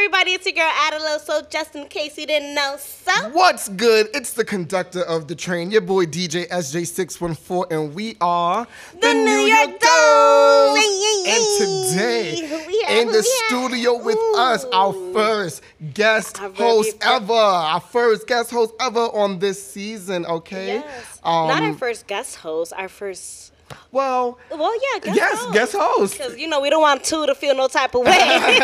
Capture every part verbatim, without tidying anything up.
everybody, it's your girl Adelo, so just in case you didn't know, so What's good? It's the conductor of the train, your boy D J S J six one four, and we are the, the New, New York, York Dolls. And today, we in the studio with Ooh. us, our first guest our host ever, our first guest host ever on this season, okay? Yes. Um, Not our first guest host, our first... Well, well, yeah, guest yes, host. guest host. Because, you know, we don't want two to feel no type of way.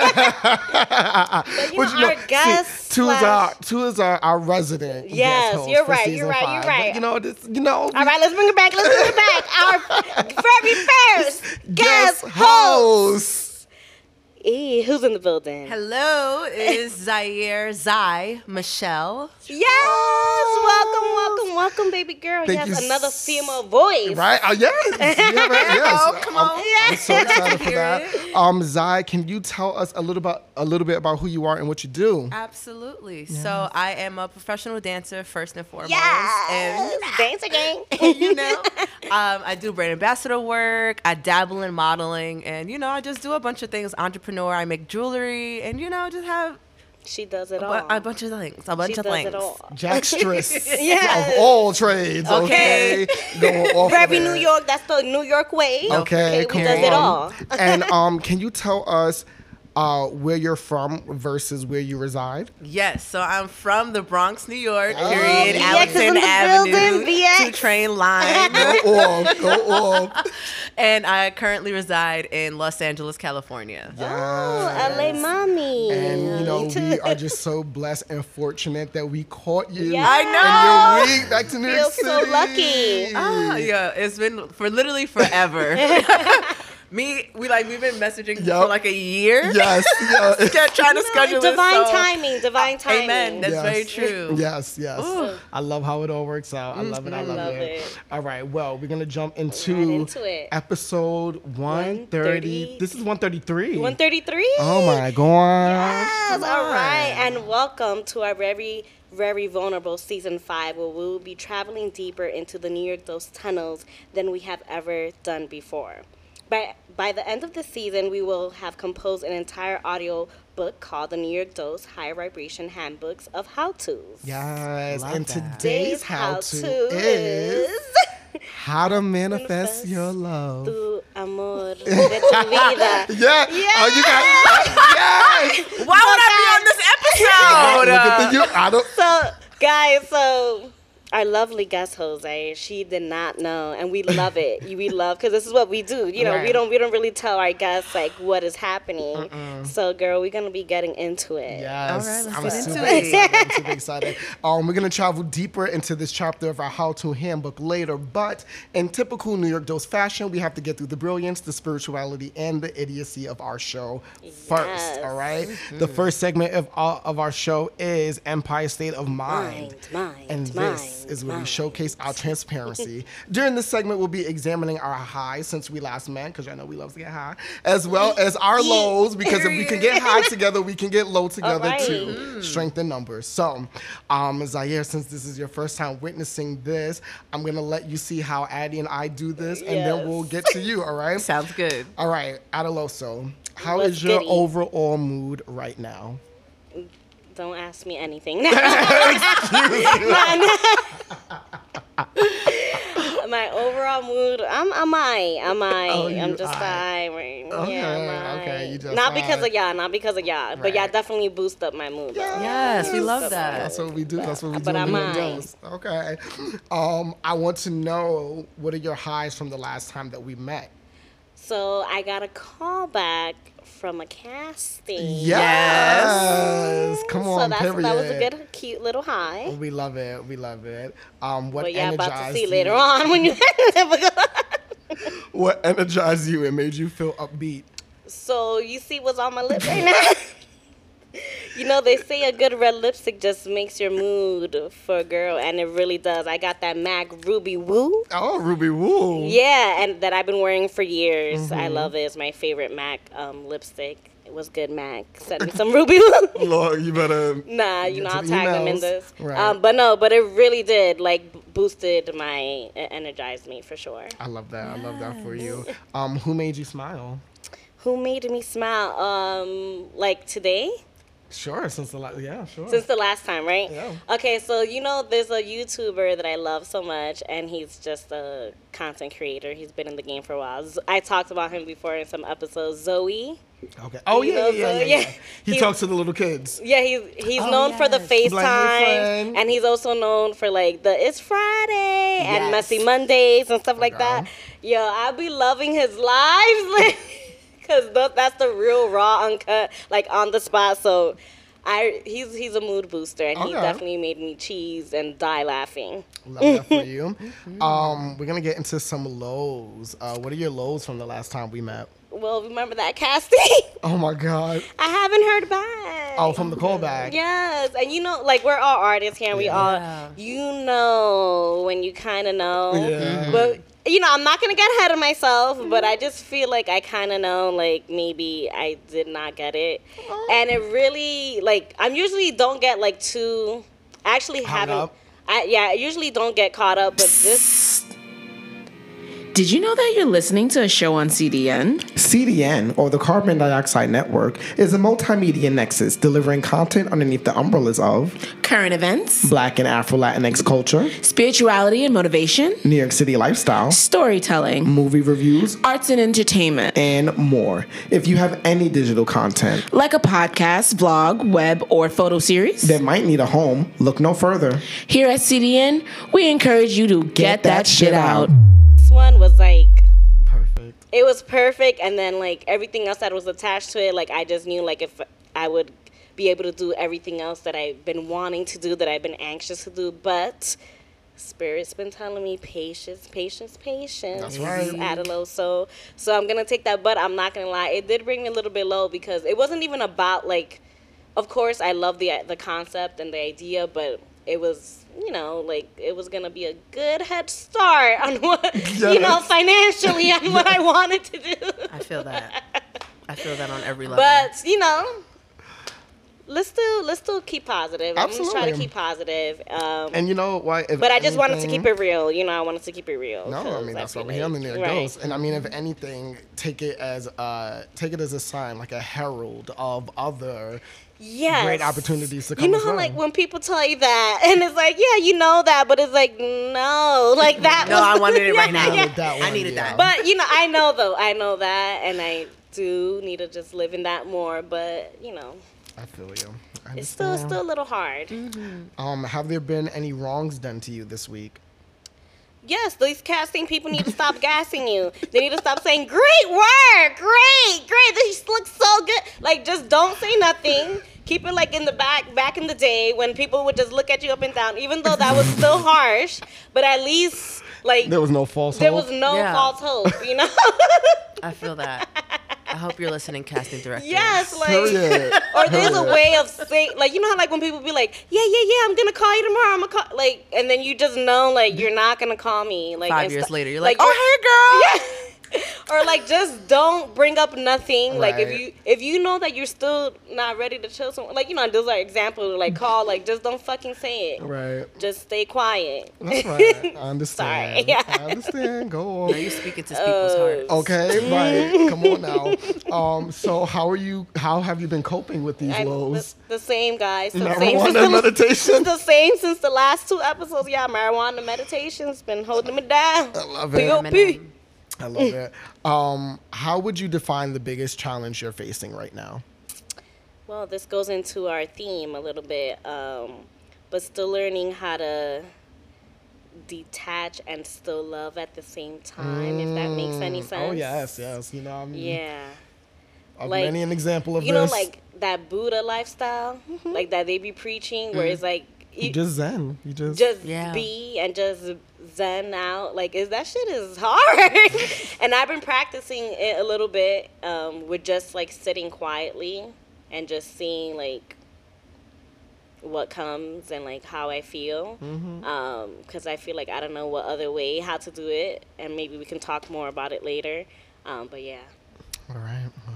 But, you know, you know, our guest see, two is our two is our, our resident. Yes, guest host you're for right. season You're right. five. You're right. But, you know, this. You know. All right, let's bring it back. Let's bring it back. Our very first guest, guest host. host. E, who's in the building? Hello, is Zaire Zai Michelle. Yes, welcome, welcome, welcome, baby girl. Thank yes, you another female voice. Right? Oh, yes. Yeah, right, yes. Oh, come on. I'm, I'm so excited for that. Um, Zai, can you tell us a little about a little bit about who you are and what you do? Absolutely. Yes. So I am a professional dancer first and foremost. Yes, and dancer gang. You know, um, I do brand ambassador work. I dabble in modeling, and you know, I just do a bunch of things. Entrepreneur. I make jewelry, and you know, just have. She does it a, all. A bunch of things. A bunch she of does things. It all. Jackstress yes. of all trades. Okay. okay. Very New York. That's the New York way. Okay. okay Come we does on. it all. And um, can you tell us uh, where you're from versus where you reside? Yes. So I'm from the Bronx, New York. Oh, period. B X Alexander Avenue. B X. Two train line. Go off. Go off. And I currently reside in Los Angeles, California. Yes. Oh, L A mommy. And, you know, we are just so blessed and fortunate that we caught you. Yes. I know. In your week back to New York City. Feel so lucky. Ah, yeah. It's been for literally forever. Me, we like we've been messaging yep. for like a year. Yes, yes. Trying to schedule divine this. So. timing, divine timing. Amen. That's yes. very true. Yes, yes. Ooh. I love how it all works out. I love it. I love, love it. it. All right. Well, we're gonna jump into, right into it. episode one thirty. This is one thirty-three. one thirty-three. Oh my god. Yes. All right. And welcome to our very. Very vulnerable season five, where we will be traveling deeper into the New York Dolls tunnels than we have ever done before. By by the end of the season, we will have composed an entire audio book called the New York Dolls High Vibration Handbooks of How-Tos. Yes, Love and that. today's how-to is how to manifest your love. Tu amor de tu vida. Yeah. Yes. Oh, you got yes. Why would I be on this episode? Look at the you. I don't. So, guys, so our lovely guest Jose, she did not know, and we love it. We love because this is what we do. You know, right. we don't we don't really tell our guests like what is happening. Mm-mm. So, girl, we're gonna be getting into it. Yes, all right, let's I'm get super into it. excited. I'm super excited. Um, we're gonna travel deeper into this chapter of our how-to handbook later, but in typical New York Dolls fashion, we have to get through the brilliance, the spirituality, and the idiocy of our show first. Yes. All right. Mm-hmm. The first segment of our, of our show is Empire State of Mind, Mind, mind, and mind, this is where mind. we showcase our transparency. During this segment, we'll be examining our highs since we last met, because I know we love to get high, as well as our lows, because if we can get high together, we can get low together right. too. Mm. Strength in numbers. So, um, Zaire, since this is your first time witnessing this, I'm going to let you see how Addie and I do this, and then Yes. we'll get to you, all right? Sounds good. All right, Adeloso, how What's is your goody? overall mood right now? Don't ask me anything. my, my overall mood, I'm I'm I, I'm I. Oh, you I'm just I. I. Right? Okay, yeah, I'm okay, I. you just not because I. of y'all, not because of y'all, but Right. y'all definitely boost up my mood. though. Yes, we love that. That's what we do. That's what we do. But in I'm New mine. York Dolls. Okay. Um, I want to know, what are your highs from the last time that we met? So I got a call back from a casting. Yes. Come So on, that's, period. that was a good, cute little high. We love it. We love it. Um, what But y'all about to energized see you? later on when you. What energized you and made you feel upbeat? So you see what's on my lip right now? You know, they say a good red lipstick just makes your mood for a girl, and it really does. I got that MAC Ruby Woo. Oh, Ruby Woo. Yeah, and that I've been wearing for years. Mm-hmm. I love it. It's my favorite MAC um, lipstick. It was good, MAC. Send me some Ruby Woo. Lord, you better. Nah, you get know, to I'll the tag them in emails. this. Right. Um, but no, but it really did, like, b- boosted my, it energized me for sure. I love that. I love that for you. Um, who made you smile? Who made me smile? Um, like today? Sure, since the last, yeah, sure. Since the last time, right? Yeah. Okay, so you know, there's a YouTuber that I love so much, and he's just a content creator. He's been in the game for a while. Z- I talked about him before in some episodes. Zoe. Okay. Oh You yeah, know, yeah, yeah, so- yeah, yeah. He He's- talks to the little kids. Yeah, he's he's Oh, known for the yes. Blindly FaceTime, friend. and he's also known for like the It's Friday and Yes. Messy Mondays and stuff like Okay. that. Yo, I be loving his lives, like, cause th- that's the real raw, uncut, like on the spot. So, I he's he's a mood booster, and he Okay. definitely made me cheese and die laughing. Love that for you. Um, we're gonna get into some lows. Uh, what are your lows from the last time we met? Well, remember that casting? Oh my god. I haven't heard back. Oh, from the callback. Yes, and you know, like we're all artists here, and we Yeah. all, you know, when you kind of know. Yeah. But you know, I'm not gonna get ahead of myself, but I just feel like I kind of know, like maybe I did not get it, and it really, like, I'm usually don't get like too. I actually Hung haven't. up? I, yeah, I usually don't get caught up, but this. Did you know that you're listening to a show on C D N? C D N, or the Carbon Dioxide Network, is a multimedia nexus delivering content underneath the umbrellas of Current events, Black and Afro-Latinx culture, spirituality and motivation, New York City lifestyle, storytelling, movie reviews, arts and entertainment. and more. If you have any digital content Like a podcast, vlog, web, or photo series. that might need a home, look no further. Here at C D N, we encourage you to get, that, shit out. This one was like. Perfect. It was perfect, and then like everything else that was attached to it, like I just knew like if I would be able to do everything else that I've been wanting to do, that I've been anxious to do, but Spirit's been telling me patience, patience, patience. That's right. At a low, so so I'm gonna take that, but I'm not gonna lie, it did bring me a little bit low because it wasn't even about like, of course I love the the concept and the idea, but it was, you know, like it was gonna be a good head start on what, you know, Yes. financially on what I wanted to do. I feel that. I feel that on every level. But you know, let's still let's still keep positive. I'm just trying to Absolutely. keep positive. Um, And you know why? If but I just wanted to anything- keep it real. You know, I wanted to keep it real. No, I 'cause mean that's why feel we're here on the New York right. Ghost. And I mean, if anything, take it as uh take it as a sign, like a herald of other Yes. great opportunities to come. You know as how well. like when people tell you that, and it's like, yeah, you know that, but it's like, no, like that. No, was, I wanted it right Yeah, now. yeah. With that I one, needed yeah. that. But you know, I know though, I know that, and I do need to just live in that more. But you know, I feel you. I it's still it's understand. still a little hard. Um, have there been any wrongs done to you this week? Yes, these casting people need to stop gassing you. They need to stop saying, great work, great, great, this looks so good. Like, just don't say nothing. Keep it like in the back, back in the day when people would just look at you up and down, even though that was still harsh, but at least, like, There was no false there hope? was no Yeah. false hope, you know? I feel that. I hope you're listening, casting directors. Yes, like, Period. or there's a Period. way of saying, like, you know how, like, when people be like, yeah, yeah, yeah, I'm gonna call you tomorrow, I'm gonna call, like, and then you just know, like, you're not gonna call me. Like, Five and years stu- later, you're like, oh, hey, girl. Yeah. Or like just don't bring up nothing. Like if Right. you if you know that you're still not ready to chill someone, like you know, those are examples like call, like just don't fucking say it. Right. Just stay quiet. That's right. I understand. Sorry. I understand. Go Now on. you're speaking to people's hearts. Okay, right. Come on now. Um, so how are you? How have you been coping with these I- lows? the, the same guys. The same Marijuana since and the, meditation. the same since the last two episodes. Yeah, marijuana meditation's been holding me down. I love P it. O P. I love it. Um, how would you define the biggest challenge you're facing right now? Well, this goes into our theme a little bit, um, but still learning how to detach and still love at the same time, if that makes any sense. Oh yes, yes. You know, I'm, Yeah. I've like, many an example of You know, this. like that Buddha lifestyle, like that they be preaching, where it's like, you you just zen. You just, just Yeah. be and just zen out. Like, is that shit is hard. And I've been practicing it a little bit um, with just like sitting quietly and just seeing like what comes and like how I feel. Mm-hmm. Um, because I feel like I don't know what other way how to do it, and maybe we can talk more about it later. Um, but yeah. All right. well.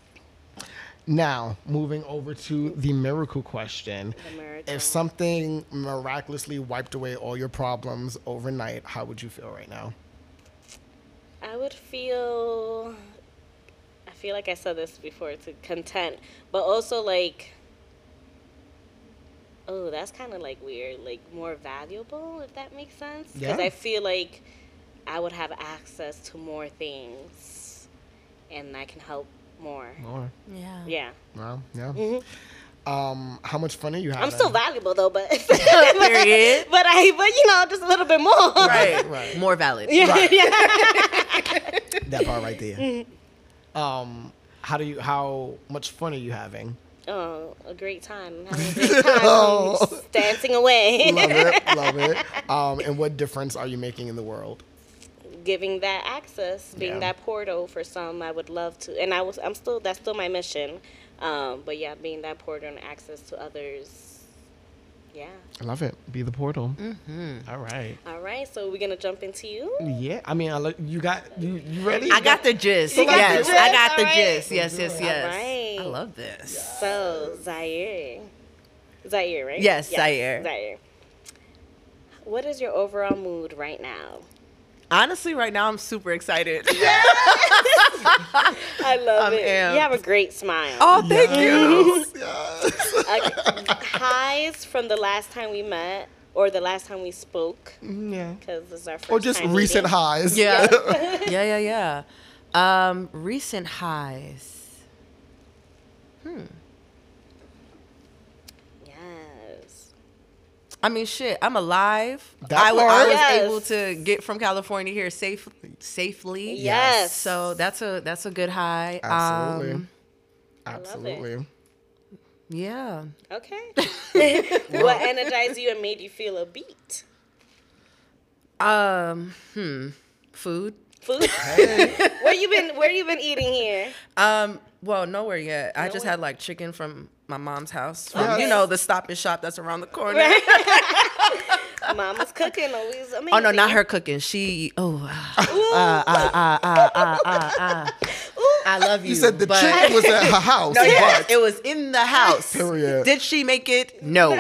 Now, moving over to the miracle question. The miracle. If something miraculously wiped away all your problems overnight, how would you feel right now? I would feel, I feel like I said this before, to content, but also like Oh, that's kind of like weird. Like more valuable, if that makes sense. Because Yeah. I feel like I would have access to more things, and I can help more. More. Yeah. Yeah. Well, yeah. Um, how much fun are you having? I'm still valuable though, but Period. but I but you know just a little bit more. Right. Right. More valid. That part right there. Um, how do you? How much fun are you having? Oh, a great time. I'm having a great time. I'm just dancing away. Love it, love it. Um, and what difference are you making in the world? Giving that access, being Yeah. that portal for some, I would love to. And I was, I'm still, that's still my mission. Um, but yeah, being that portal and access to others. Yeah. I love it. Be the portal. Mm-hmm. All right. All right. So we're gonna jump into you. Yeah. I mean, I look, you got you, you ready? I got the gist. You got yes, the gist? I got the All right. gist. Yes, yes, yes. right. I love this. So Zaire, Zaire, right? Yes, Zaire. Zaire. What is your overall mood right now? Honestly, right now I'm super excited. I love I'm it. amped. You have a great smile. Oh, thank you. Yes. Okay. Highs from the last time we met or the last time we spoke, Yeah. because this is our first Or just time recent meeting. highs. Yeah. yeah, yeah, yeah. Um, recent highs. Yes. I mean, shit. I'm alive. That I, w- I part. was Yes. able to get from California here safe, safely. Yes. So that's a that's a good high. Absolutely. Um, Absolutely. yeah. Okay. What energized you and made you feel a beat? Um. Hmm. Food. Food. where you been? Where you been eating here? Um. Well, nowhere yet. I just Nowhere? had like chicken from my mom's house. From, Yes. You know, the Stop and Shop that's around the corner. Mama's cooking always amazing. Oh no, not her cooking. She. Oh. Ah, ah, ah, ah, ah, ah, ah. I love you. You said the but- chicken was at her house. No, yes, but it was in the house. Period. Did she make it? No.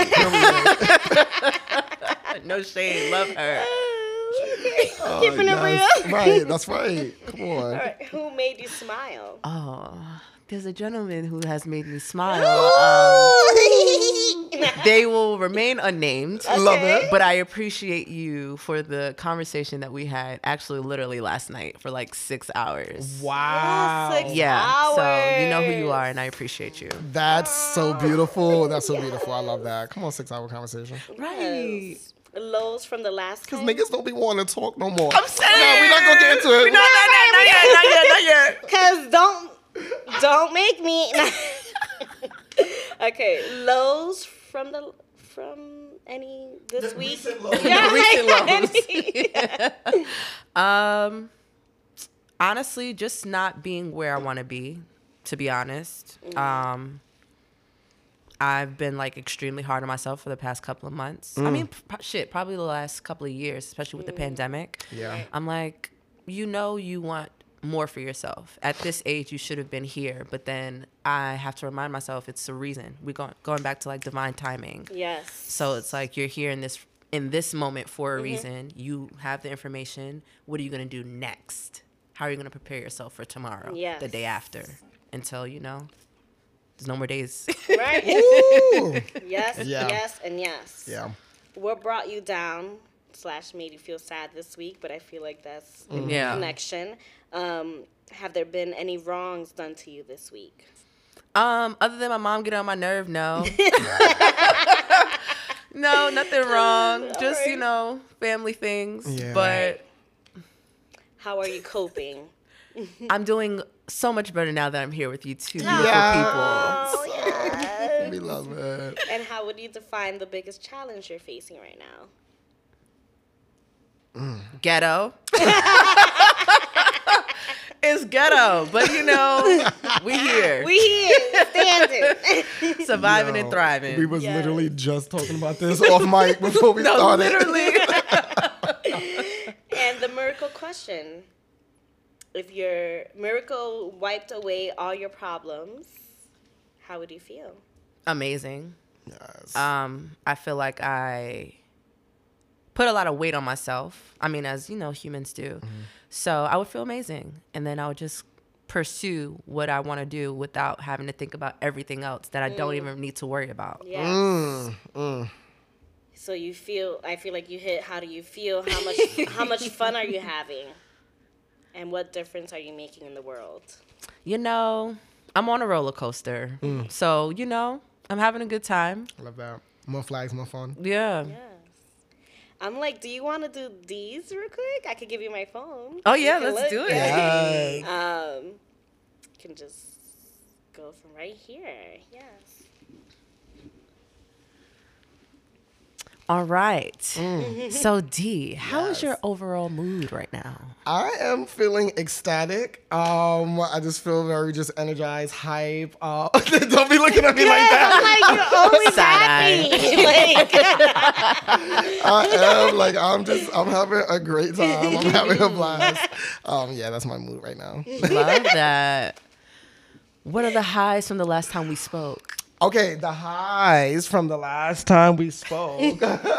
No shade. Love her. Oh, Keeping it yes. real. Right. That's right. Come on. All right. Who made you smile? Oh, there's a gentleman who has made me smile. Um, they will remain unnamed. Love it. But I appreciate you for the conversation that we had actually literally last night for like six hours. Wow. Six Yeah. So you know who you hours. are and I appreciate you. That's so beautiful. That's so beautiful. I love that. Come on, six hour conversation. Right. Yes. Lows from the last Because time. niggas don't be wanting to talk no more. I'm saying. No, we're not going to get into it. No, no, no, not yet, not yet, not yet. Cause don't don't make me. Okay, lows from the from any this week. Yeah, Recent lows. Um, honestly, just not being where I want to be. To be honest, um, I've been like extremely hard on myself for the past couple of months. I mean, p- shit, probably the last couple of years, especially with the pandemic. Yeah. I'm like, you know, you want more for yourself. At this age, you should have been here, but then I have to remind myself it's a reason. We're going going back to like divine timing. Yes. So it's like you're here in this in this moment for a reason. You have the information. What are you gonna do next? How are you gonna prepare yourself for tomorrow? Yes. The day after. Until, you know, there's no more days. Right. Ooh. Yes. Yeah. Yes. And yes. Yeah. What brought you down slash made you feel sad this week? But I feel like that's a Yeah. connection. Um, have there been any wrongs done to you this week? Um, other than my mom getting on my nerve, no. No, nothing wrong. Just, you know, family things. Yeah. But How are you coping? I'm doing so much better now that I'm here with you two beautiful Yeah. Oh yeah. We love it. And how would you define the biggest challenge you're facing right now? people. Ghetto. It's ghetto, but you know, we here. We here, standing. Surviving Yo, and thriving. We was Yes. literally just talking about this off mic before we no, started. literally. And the miracle question. If your miracle wiped away all your problems, how would you feel? Amazing. Yes. Um, I feel like I put a lot of weight on myself. I mean, as you know, humans do. So I would feel amazing, and then I would just pursue what I want to do without having to think about everything else that I mm. don't even need to worry about. Yes. Mm, mm. So you feel, I feel like you hit, how do you feel? How much, how much fun are you having? And what difference are you making in the world? You know, I'm on a roller coaster. Mm. So, you know, I'm having a good time. I love that. More flags, more fun. Yeah. Yes. I'm like, do you want to do these real quick? I could give you my phone. Oh, yeah, let's look. do it. Yeah. Um, you can just go from right here. Yes. All right. Mm. So, D, how yes. is your overall mood right now? I am feeling ecstatic. Um, I just feel very just energized, hype. Uh, don't be looking at me yes, like that. I'm like, you're always happy. like, I am like, I'm just, I'm having a great time. I'm having a blast. Um, yeah, that's my mood right now. Love that. What are the highs from the last time we spoke? Okay, the highs from the last time we spoke.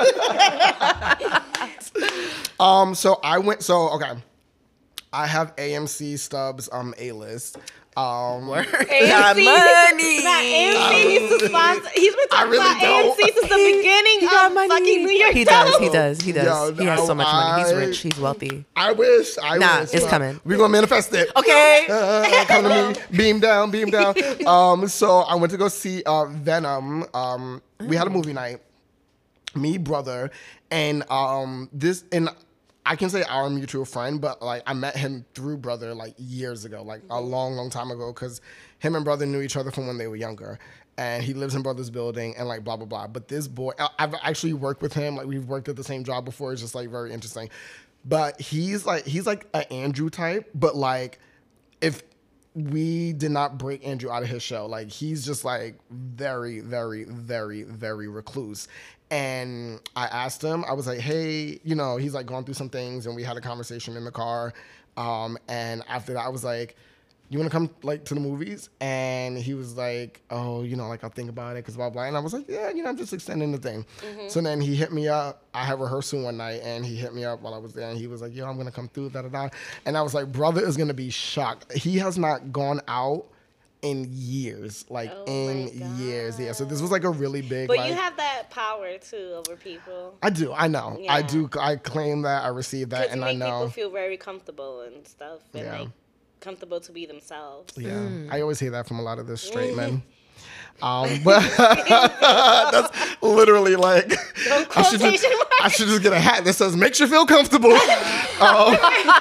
um, so I went. So okay, I have A M C Stubbs um A list. Um, A M C, got money. Not A M C. He's the sponsor. He's been talking really about don't. A M C since the beginning of money. fucking New York. He does. He does. He does. Yo, he has so much I, money. He's rich. He's wealthy. I wish. I nah, wish. it's uh, coming. We're gonna manifest it. Okay. Uh, come to me. Beam down. Beam down. Um. So I went to go see uh Venom. Um. We had a movie night. Me, brother, and um this and. I can say our mutual friend, but like I met him through brother like years ago, like a long, long time ago, because him and brother knew each other from when they were younger. And he lives in brother's building and like blah, blah, blah. But this boy, I've actually worked with him. Like we've worked at the same job before. It's just like very interesting. But he's like, he's like an Andrew type, but like if we did not break Andrew out of his show, like he's just like very, very, very, very recluse. And I asked him, I was like, hey, you know, he's like going through some things and we had a conversation in the car. Um, and after that, I was like, you want to come like to the movies? And he was like, oh, you know, like I'll think about it because blah, blah. And I was like, yeah, you know, I'm just extending the thing. Mm-hmm. So then he hit me up. I had rehearsal one night and he hit me up while I was there. And he was like, yo, I'm going to come through, da, da, da. And I was like, brother is going to be shocked. He has not gone out in years, like oh in years, yeah. So this was like a really big. But like, you have that power too over people. I do. I know. Yeah. I do. I claim that. I receive that, and you I make know people feel very comfortable and stuff, and yeah. like comfortable to be themselves. Yeah, mm. I always hear that from a lot of the straight men. Um, but that's literally like I should, just, I should just get a hat that says "makes you feel comfortable." um,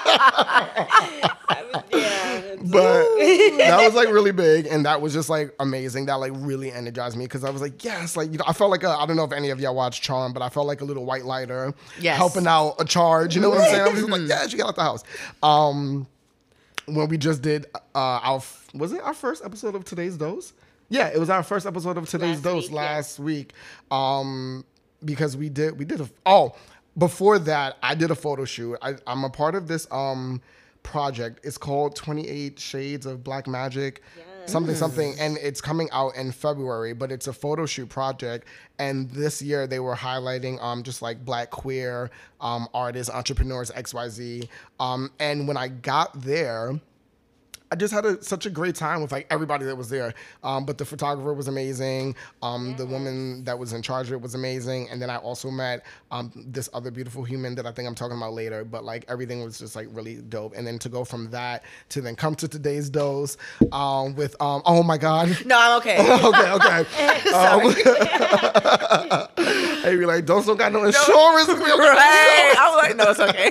yeah, but that was like really big, and that was just like amazing. That like really energized me because I was like, yes, like you know, I felt like a, I don't know if any of y'all watch Charm, but I felt like a little white lighter, yes. helping out a charge. You know what I'm saying? I was just like, yeah, she got out the house. Um, when we just did uh, our was it our first episode of Today's Dose? Yeah, it was our first episode of Today's last Dose week, last yeah. week. Um, because we did we did a oh before that I did a photo shoot. I, I'm a part of this um project. It's called twenty-eight Shades of Black Magic. Yes. Something something, and it's coming out in February. But it's a photo shoot project, and this year they were highlighting um just like Black queer um artists, entrepreneurs, X Y Z. Um, and when I got there, I just had a, such a great time with like everybody that was there. Um, but the photographer was amazing. Um, yes. The woman that was in charge of it was amazing. And then I also met um, this other beautiful human that I think I'm talking about later. But like everything was just like really dope. And then to go from that to then come to Today's Dose um, with um, oh my God. No, I'm okay. okay, okay. um, hey, we like Dose don't got no insurance. No. Right. I was like, no, it's okay.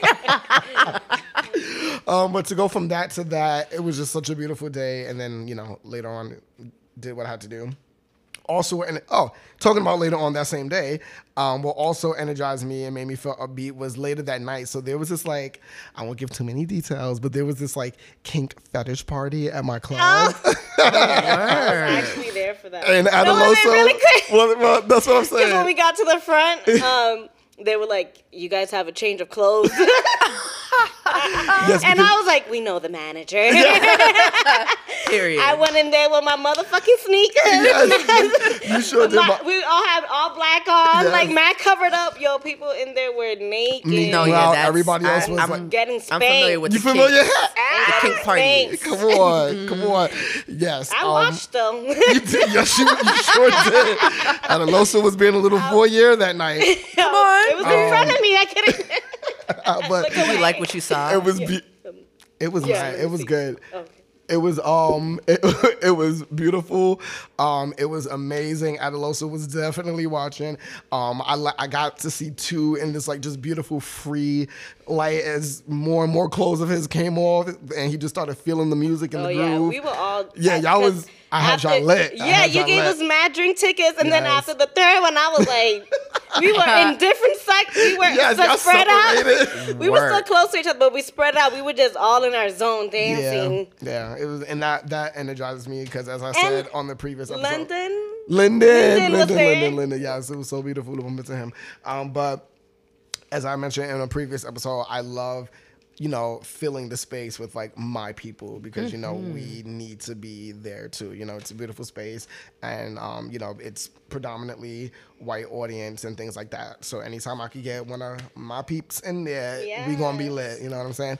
Um, but to go from that to that, it was just such a beautiful day. And then, you know, later on, did what I had to do. Also, and oh, talking about later on that same day, um, what also energized me and made me feel upbeat was later that night. So there was this like, I won't give too many details, but there was this like kink fetish party at my club. Oh. I was actually there for that. And Adeloso, really well, well, that's what I'm saying. Because when we got to the front, um, they were like, "You guys have a change of clothes." I Yes, And because- I was like, we know the manager. Period. I went in there with my motherfucking sneakers. Yes, you sure did. My- My- we all had all black on, Yes. like mad covered up. Yo, people in there were naked. No, Well, yeah, that's, everybody else was I'm, like- Getting I'm spanked. familiar with you the familiar? kink, the kink party. Spanked. Come on, come on. Yes. I um, watched them. You did. Yes, you, you sure did. And Alosa was being a little voyeur that night. Come on. It was in front of me. I couldn't. Uh, but Look Did you away. like what you saw? it was be- it was Yeah, nice. let It me was see. good. Okay. It was um it, it was beautiful. Um it was amazing. Adelosa was definitely watching. Um I li- I got to see two in this like just beautiful free light as more and more clothes of his came off and he just started feeling the music and Oh the yeah, groove. we were all. Yeah, y'all was- I had y'all lit. I Yeah, had you y'all gave lit. us mad drink tickets, and then Yes. after the third one, I was like, we were in different sections. We were Yes, so y'all spread out. separated. We were so Work. close to each other, but we spread out. We were just all in our zone Yeah, dancing. yeah, it was, and that that energizes me because, as I said on the previous episode, London. Linden, Linden was Linden, there. Linden, Linden. Yes, it was so beautiful to bump into him. Um, but as I mentioned in a previous episode, I love, you know, filling the space with like my people because you know we need to be there too. You know, it's a beautiful space, and um, you know, it's predominantly white audience and things like that. So anytime I could get one of my peeps in there, we gonna be Yes. lit. You know what I'm saying?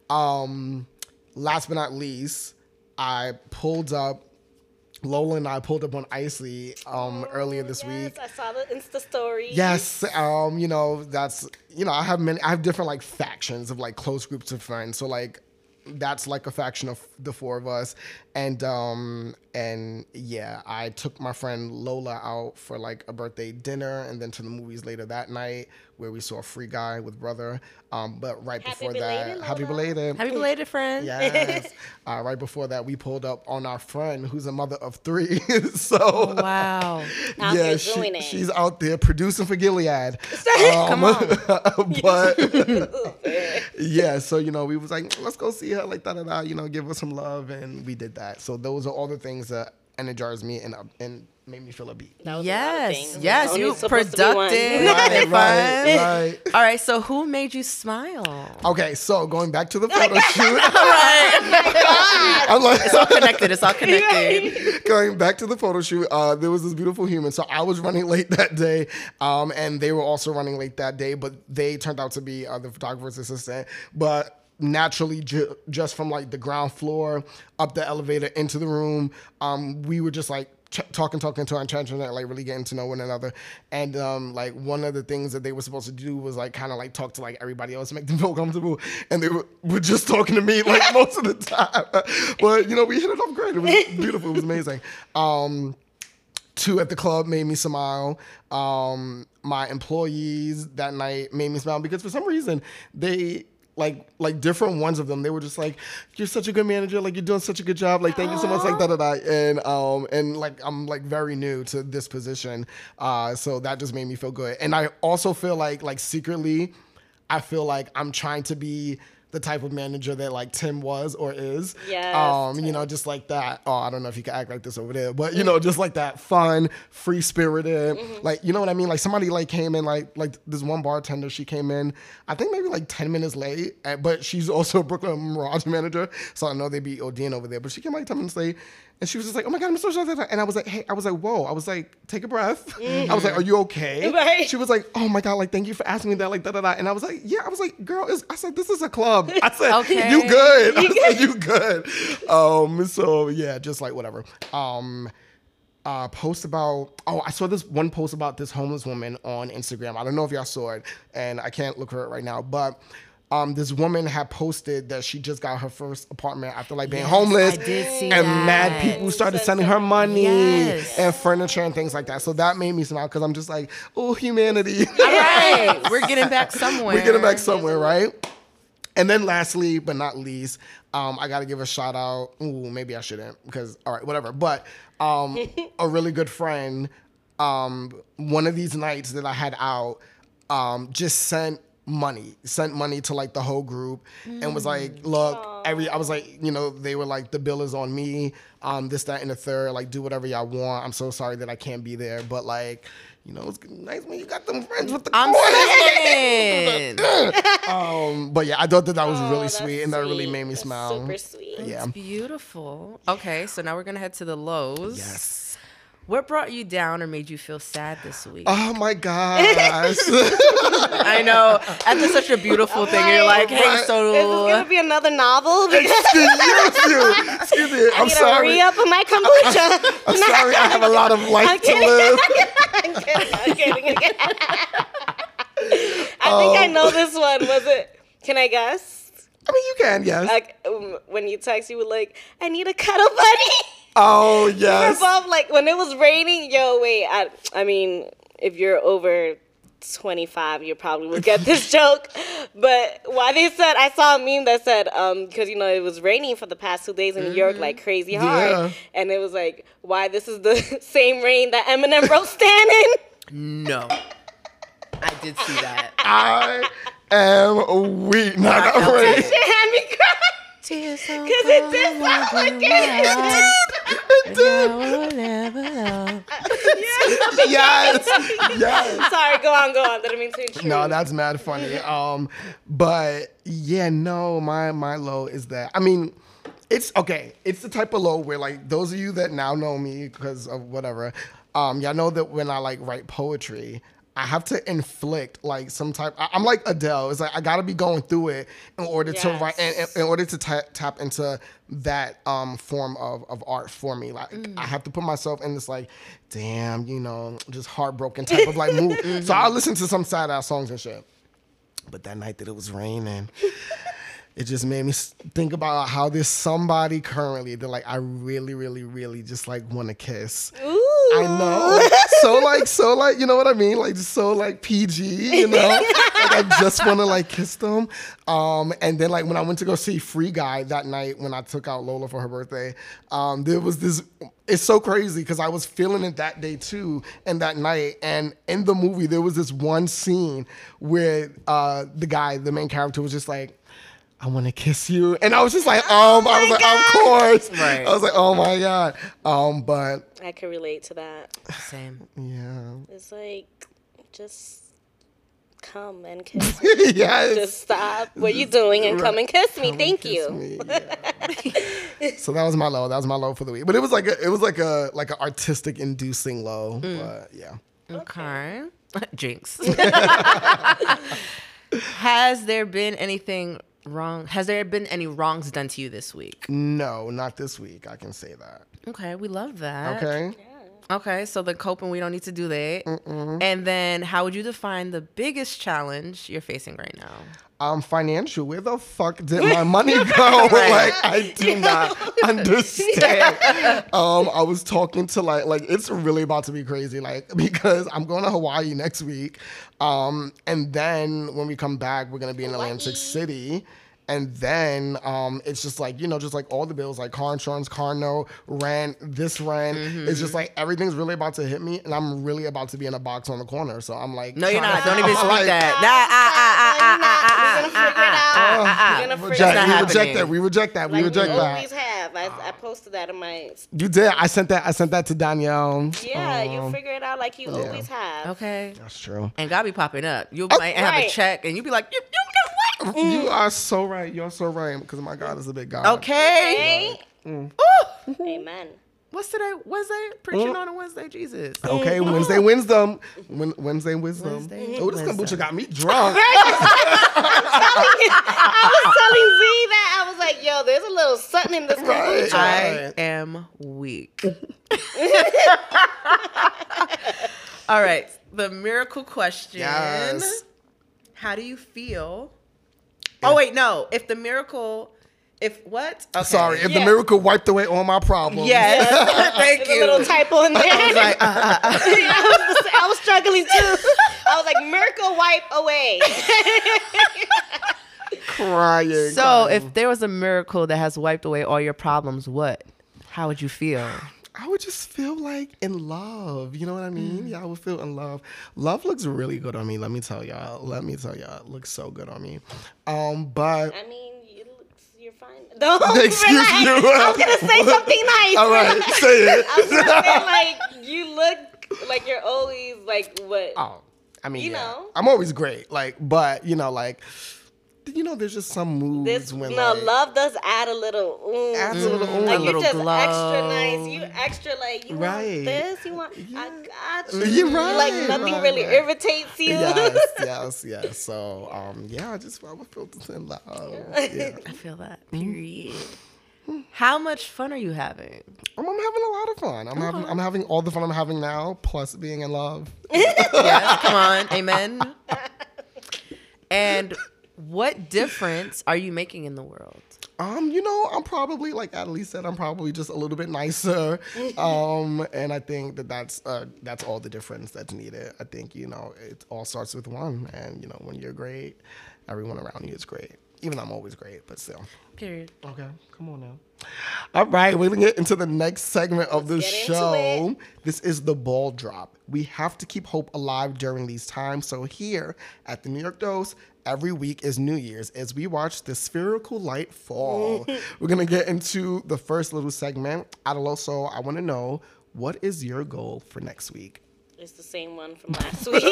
Um, last but not least, I pulled up. Lola and I pulled up on Isley um, earlier this yes, week. I saw the Insta story. Yes, um, you know, that's, you know, I have many, I have different like factions of like close groups of friends. So like, that's like a faction of the four of us. And, um, and yeah, I took my friend Lola out for like a birthday dinner and then to the movies later that night where we saw Free Guy with Brother. Um, but right Happy before belated, that, happy Lola. belated. Happy belated, friend. Yes. uh, right before that, we pulled up on our friend who's a mother of three. so, Oh, wow. Out yeah, there she, doing it. she's out there producing for Gilead. Come on. but yeah, so you know, we was like, let's go see her, like da da da, you know, give her some love, and we did that. So those are all the things that energized me and uh, and made me feel a beat. That was a lot of Yes, things. yes, Only you supposed to be one. productive. Right, and right, fun. right. All right, so who made you smile? Okay, so going back to the photo shoot. I'm like, It's all connected. It's all connected. going back to the photo shoot, uh, there was this beautiful human. So I was running late that day, um, and they were also running late that day, but they turned out to be uh, the photographer's assistant. But naturally, ju- just from like the ground floor up the elevator into the room, um, we were just like ch- talking, talking to our intention, like really getting to know one another. And um, like one of the things that they were supposed to do was like kind of like talk to like everybody else, make them feel comfortable. And they were, were just talking to me like most of the time. But you know, we hit it off great. It was beautiful. It was amazing. Um, Two at the club made me smile. Um, my employees that night made me smile because for some reason they like like different ones of them. They were just like, "You're such a good manager. Like you're doing such a good job. Like thank you so much." Like da da da. And um and like I'm like very new to this position, uh, so that just made me feel good. And I also feel like like secretly, I feel like I'm trying to be the type of manager that like Tim was or is. Yes, Um, you know, just like that. Oh, I don't know if you can act like this over there, but you know, just like that fun, free spirited, Mm-hmm. like, you know what I mean? Like somebody like came in, like, like this one bartender, she came in, I think maybe like ten minutes late, uh, but she's also a Brooklyn Mirage manager. So I know they be ODing over there, but she came like ten minutes late. And she was just like, "Oh my God, I'm so sorry." And I was like, "Hey," I was like, "Whoa." I was like, "Take a breath." I was like, "Are you okay?" Right. She was like, "Oh my God, like, thank you for asking me that." Like, da da da. And I was like, "Yeah." I was like, "Girl, it's, I said, this is a club." I said, Okay. "You good?" I was like, "You good?" Um, so yeah, just like whatever. Um, uh, post about, oh, I saw this one post about this homeless woman on Instagram. I don't know if y'all saw it, and I can't look for it right now, but um, this woman had posted that she just got her first apartment after like being Yes, homeless. I did see and that. mad people started Said sending her something. money Yes. and furniture and things like that. So that made me smile because I'm just like, oh, humanity. All right, we're getting back somewhere. We're getting back somewhere, right? And then lastly, but not least, um, I got to give a shout out. Ooh, maybe I shouldn't because, all right, whatever. But um, a really good friend, um, one of these nights that I had out, um, just sent money, sent money to like the whole group and was like, look, every, I was like, you know, they were like, the bill is on me, um, this, that, and the third, like do whatever y'all want. I'm so sorry that I can't be there, but like, you know, it's nice when you got them friends with the I'm corn. saying. um, but yeah, I thought that that was Oh, really that's sweet, and that really sweet. made me That's smile. Super sweet. Yeah. Beautiful. Okay, so now we're gonna head to the lows. Yes. What brought you down or made you feel sad this week? Oh my gosh. I know. After such a beautiful thing, you're like, hey, Right. Is this so gonna be another novel? Because Excuse you. Excuse me. I I'm need sorry. to re-up on my kombucha. I'm sorry. I have a lot of life I'm to kidding. live. I'm kidding. I'm kidding. I'm kidding. I think I Um, know this one. Was it? Can I guess? I mean, you can, yes. Like um, when you text, you were like, "I need a cuddle buddy." Oh We're yes. both like, when it was raining. Yo, wait. I, I mean, if you're over twenty-five, you probably will get this joke. But why they said, I saw a meme that said, um, because you know it was raining for the past two days in New York like crazy hard, Yeah. and it was like, why this is the same rain that Eminem wrote "Standing." no. I did see that. I am weak. Not I felt afraid. it. It had me crying. Tears don't Because it did sound like it. Yes. Yes. Sorry, go on, go on. Didn't mean to intrude. No, that's mad funny. Um, but yeah, no, my my low is that. I mean, it's okay. It's the type of low where like those of you that now know me because of whatever, um, y'all know that when I like write poetry, I have to inflict like some type. I, I'm like Adele. It's like I gotta be going through it in order to write, in, in, in order to ta- tap into that um form of, of art for me. Like I have to put myself in this like, damn, you know, just heartbroken type of like mood. So I listen to some sad ass songs and shit. But that night that it was raining, it just made me s- think about how there's somebody currently that like I really, really, really just like want to kiss. Ooh. I know. So like, so like, you know what I mean? Like just so like P G, you know? Like I just want to like kiss them. Um, and then like when I went to go see Free Guy that night when I took out Lola for her birthday, um, there was this, it's so crazy because I was feeling it that day too and that night. And in the movie, there was this one scene where uh, the guy, the main character was just like, I want to kiss you. And I was just like, um, I was like, of course. Right. I was like, oh my God. Um, but I can relate to that. Same. yeah. It's like, just come and kiss me. Yes. Just stop what you're doing and come and kiss me. Come and Thank kiss you. me, yeah. So that was my low. That was my low for the week. But it was like a, it was like a like an artistic inducing low. But yeah. Okay. Jinx. Has there been anything wrong? Has there been any wrongs done to you this week? No, not this week. I can say that. Okay, we love that. Okay. Okay, so the coping, we don't need to do that. And then how would you define the biggest challenge you're facing right now? Um, financial. Where the fuck did my money go? Like, I do not understand. Um, I was talking to like, like it's really about to be crazy. Like, because I'm going to Hawaii next week, um, and then when we come back, we're gonna be in Atlantic City. And then um, it's just like, you know, just like all the bills, like car insurance, car note, rent, this rent. It's just like everything's really about to hit me. And I'm really about to be in a box on the corner. So I'm like, No, you're trying not. to- Don't even speak like, that. Nah, ah, ah, ah, ah, ah, We're gonna figure it out. Oh, We're gonna figure Reject, it not we out. reject happening. that. We reject that. We Like reject we always that. have. I, I posted that in my. You did. I sent that. I sent that to Danielle. Yeah, you Um, figure it out like you always have. Okay. That's true. And God be popping up. You Oh, might have a right. check and you be like, you, you know what? You are so right. You're so right. Because my God is a big God. Okay. Hey? Ooh. Amen. What's today? Wednesday? Preaching on a Wednesday, Jesus. Okay, Wednesday wisdom. Wed- Wednesday wisdom. Wednesday Oh, this wisdom. kombucha got me drunk. I was telling Z that I was like, yo, there's a little something in this Right. kombucha. I am weak. All right. The miracle question. Yes. How do you feel? Oh, wait, no. If the miracle, if what? Okay. Sorry, if the Yeah. miracle wiped away all my problems. Yes. Thank There's a you. little typo in there. I was like, uh, uh, uh. I, was, I was struggling too. I was like, miracle wipe away. Crying. So, crying. if there was a miracle that has wiped away all your problems, what? How would you feel? I would just feel like in love. You know what I mean? Yeah, I would feel in love. Love looks really good on me. Let me tell y'all. Let me tell y'all. It looks so good on me. Um, but I mean, you look, you're fine. Don't Excuse relax. you. I was gonna say something nice. all right, say it. I was gonna say like you look like you're always like what? Oh, I mean, You yeah. know. I'm always great. Like, but you know, like, you know, there's just some moods This when no like, love does add a little oomph. adds a little oomph. Like A you're little just glow. extra nice. You extra like you Right. want this. You want I got you. You're right, Like nothing right, really right. irritates you. yes, yes, yes. So, um, yeah, I just I would feel this in love. Yeah. I feel that. Mm-hmm. Period. How much fun are you having? I'm, I'm having a lot of fun. I'm having I'm having all the fun I'm having now, plus being in love. Yes, come on. Amen. And what difference are you making in the world? Um, you know, I'm probably like Adelie said, I'm probably just a little bit nicer. Um, and I think that that's uh, that's all the difference that's needed. I think you know it all starts with one, and you know when you're great, everyone around you is great. Even though I'm always great, but still. Period. Okay, come on now. All right, we're gonna get into the next segment of the Let's get into show. it. This is the ball drop. We have to keep hope alive during these times. So here at the New York Dose, every week is New Year's as we watch the spherical light fall. We're gonna get into the first little segment. Adeloso, I want to know, what is your goal for next week? It's the same one from last week.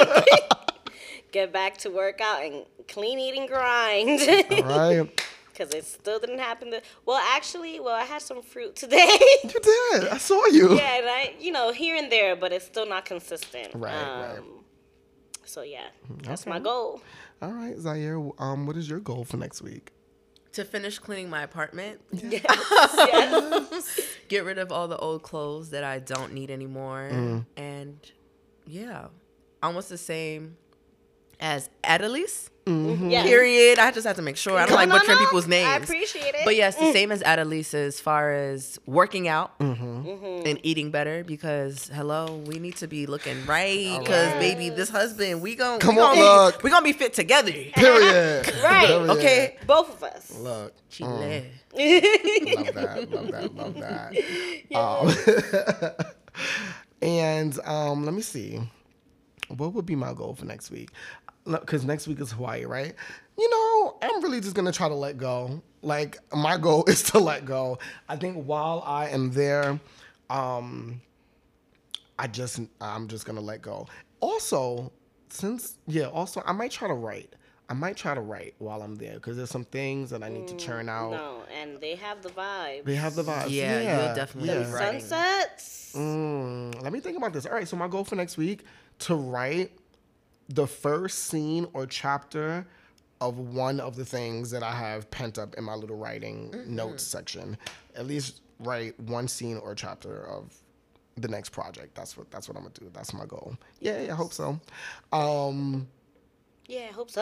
Get back to workout and clean eating grind. All right, Because it still didn't happen. To, well, actually, well, I had some fruit today. you did. I saw you. Yeah, and I, you know, here and there, but it's still not consistent. Right, right. So yeah, that's Okay. my goal. All right, Zaire. Um, what is your goal for next week? To finish cleaning my apartment, Yes. get rid of all the old clothes that I don't need anymore. Mm. And yeah, almost the same as Adelise. Yes. Period. I just have to make sure. I don't No, like no, butchering no. people's names. I appreciate it. But yes, the same as Adelise as far as working out Mm-hmm. and eating better because hello, we need to be looking right because baby, this husband, we gon' Come we on, gonna look. be, we gonna be fit together. Period. Right. Period. Okay. Both of us. Look. She mm. led. Love that, love that, love that. Um, and um, let me see. What would be my goal for next week? Because next week is Hawaii, right? You know, I'm really just going to try to let go. Like, my goal is to let go. I think while I am there, um, I just, I'm just going to let go. Also, since, yeah, also, I might try to write. I might try to write while I'm there because there's some things that I need to churn out. No, and they have the vibe. They have the vibes. Yeah, Yeah, you'll definitely yeah. be writing. Sunsets. Mm, let me think about this. All right, so my goal for next week to write the first scene or chapter of one of the things that I have pent up in my little writing notes section. At least write one scene or chapter of the next project. That's what that's what I'm gonna do. That's my goal. Yeah, yeah I hope so. Um, Yeah, I hope so.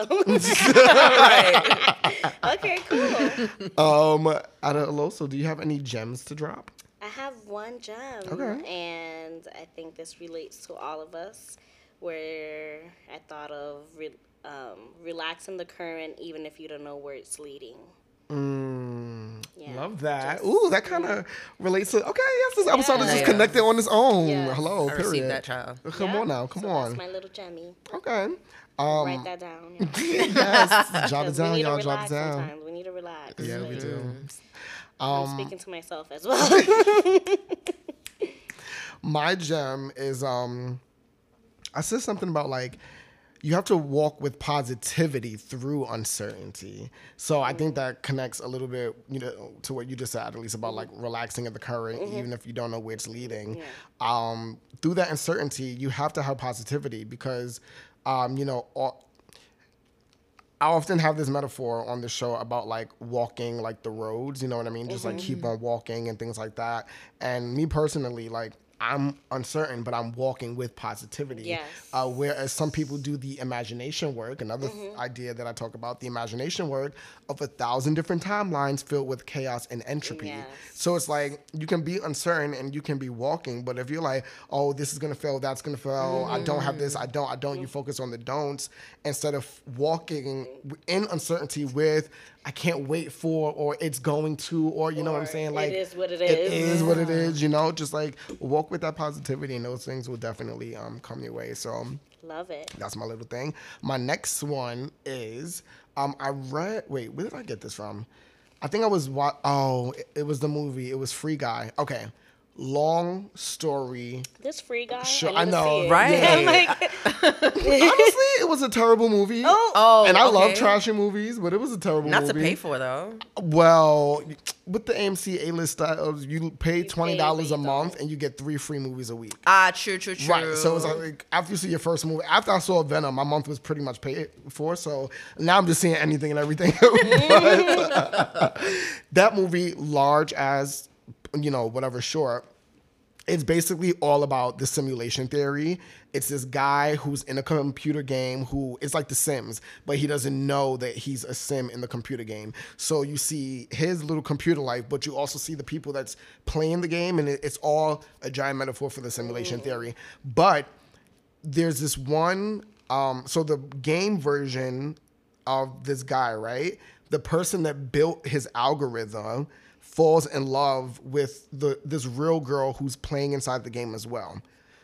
Right. Okay, cool. um, Adeloso, do you have any gems to drop? I have one gem. Okay. And I think this relates to all of us, where I thought of re- um, relaxing the current even if you don't know where it's leading. Mm, Yeah, love that. just- Ooh, that kind of relates to. Okay, yes, this episode is Yeah. just connected on its own. Yes. Hello, I period. received that, child. Come Yeah, on now, come so on. That's my little gemmy. Okay. Um, Write that down. Yeah. yes, jot it 'Cause we down, need to y'all. Jot relax it down. sometimes. We need to relax. Yeah, we do. I'm Um, speaking to myself as well. My gem is um, I said something about like you have to walk with positivity through uncertainty. So I think that connects a little bit, you know, to what you just said, at least about like relaxing at the current, even if you don't know where it's leading. Um, through that uncertainty, you have to have positivity because, um, you know, all, I often have this metaphor on the show about like walking like the roads, you know what I mean? Just like keep on walking and things like that. And me personally, like I'm uncertain, but I'm walking with positivity. Yes. Uh, whereas some people do the imagination work, another th- idea that I talk about, the imagination work of a thousand different timelines filled with chaos and entropy. Yes. So it's like you can be uncertain and you can be walking, but if you're like, oh, this is gonna fail, that's gonna fail, I don't have this, I don't, I don't, you focus on the don'ts instead of walking in uncertainty with, I can't wait for, or it's going to, or you know what I'm Or saying? it Like is what it It is. is what it is, you know. Just like walk with that positivity, and those things will definitely um come your way. So Love it. that's my little thing. My next one is um I read. Wait, where did I get this from? I think I was wa- oh, it, it was the movie. It was Free Guy. Okay. long story. This free guy. Sure, I, I need to know, see it. Right. I'm like, Honestly, it was a terrible movie. oh, Oh, and I okay. love trashy movies, but it was a terrible Not movie. to pay for though. Well, with the A M C A-list styles, you pay twenty dollars but a you month don't. and you get three free movies a week. Ah, true, true, true. Right. So it's like after you see your first movie, after I saw Venom, my month was pretty much paid for. So now I'm just seeing anything and everything. But, uh, that movie, large as, you know, whatever, short, it's basically all about the simulation theory. It's this guy who's in a computer game who it's like The Sims, but he doesn't know that he's a sim in the computer game. So you see his little computer life, but you also see the people that's playing the game, and it, it's all a giant metaphor for the simulation theory. But there's this one, um, so the game version of this guy, right? The person that built his algorithm falls in love with the this real girl who's playing inside the game as well.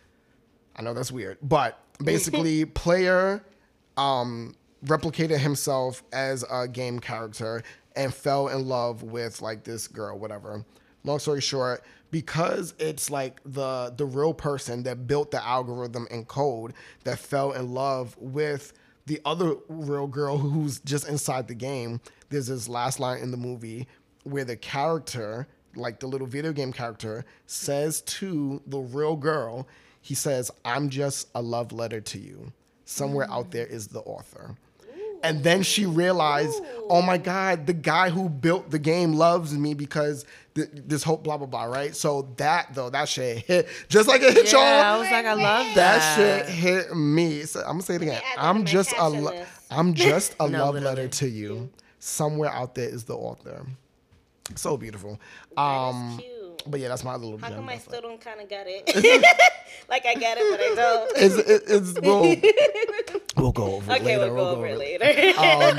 I know that's weird, but basically, player um, replicated himself as a game character and fell in love with like this girl, whatever. Long story short, because it's like the the real person that built the algorithm and code that fell in love with the other real girl who's just inside the game. There's this last line in the movie where the character, like the little video game character, says to the real girl, he says, "I'm just a love letter to you. Somewhere out there is the author." And then she realized, oh my God, the guy who built the game loves me because th- this whole blah, blah, blah, right? So that, though, that shit hit, just like it hit y'all. Yeah, I was like, I love That that. shit hit me. So I'm gonna say it again. add that to I'm my just a, caption lo- list. I'm just a No, love literally. letter to you. Somewhere out there is the author. So beautiful. that Um, is cute. but yeah, that's my little How gem. come I That's still it. don't kind of get it? Like I get it, but I don't. It's, it, it's we'll, we'll go over it Okay, later. we'll go over it later. Um,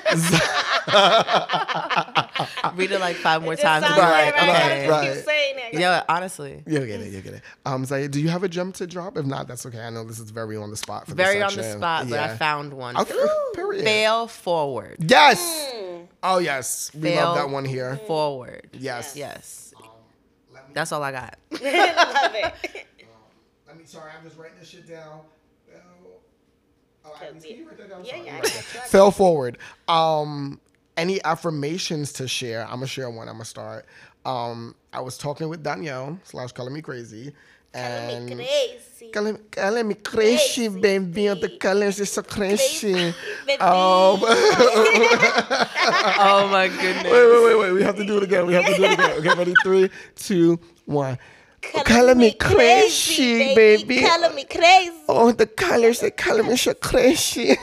Read it like five more It just times. and sounds be Right, like, right, right. okay. I right. keep saying it. Yeah, honestly. You'll get it. You'll get it. Um, Zaya, do you have a gem to drop? If not, that's okay. I know this is very on the spot for this Very on the section. spot, but I Yeah. found one. Okay, period. Fail forward. Yes. Mm. Oh yes, we Fail love that one here. Forward. Yes. Yes. That's all I got. Love it. Let me. Sorry, I'm just writing this shit down. Oh, Agnes, can you write that down? Yeah, yeah. I got you. Fell forward. Um, any affirmations to share? I'm gonna share one. I'm gonna start. Um, I was talking with Danielle slash Color Me Crazy, and Color me crazy. Color, color me crazy, Crazy, baby. The colors is so crazy. Baby. Um, Oh my goodness. wait, wait, wait, wait. We have to do it again. We have to do it again. Okay, ready? Three, two, one. Color me crazy, baby. Color me crazy. Oh, the colors, the color me so crazy.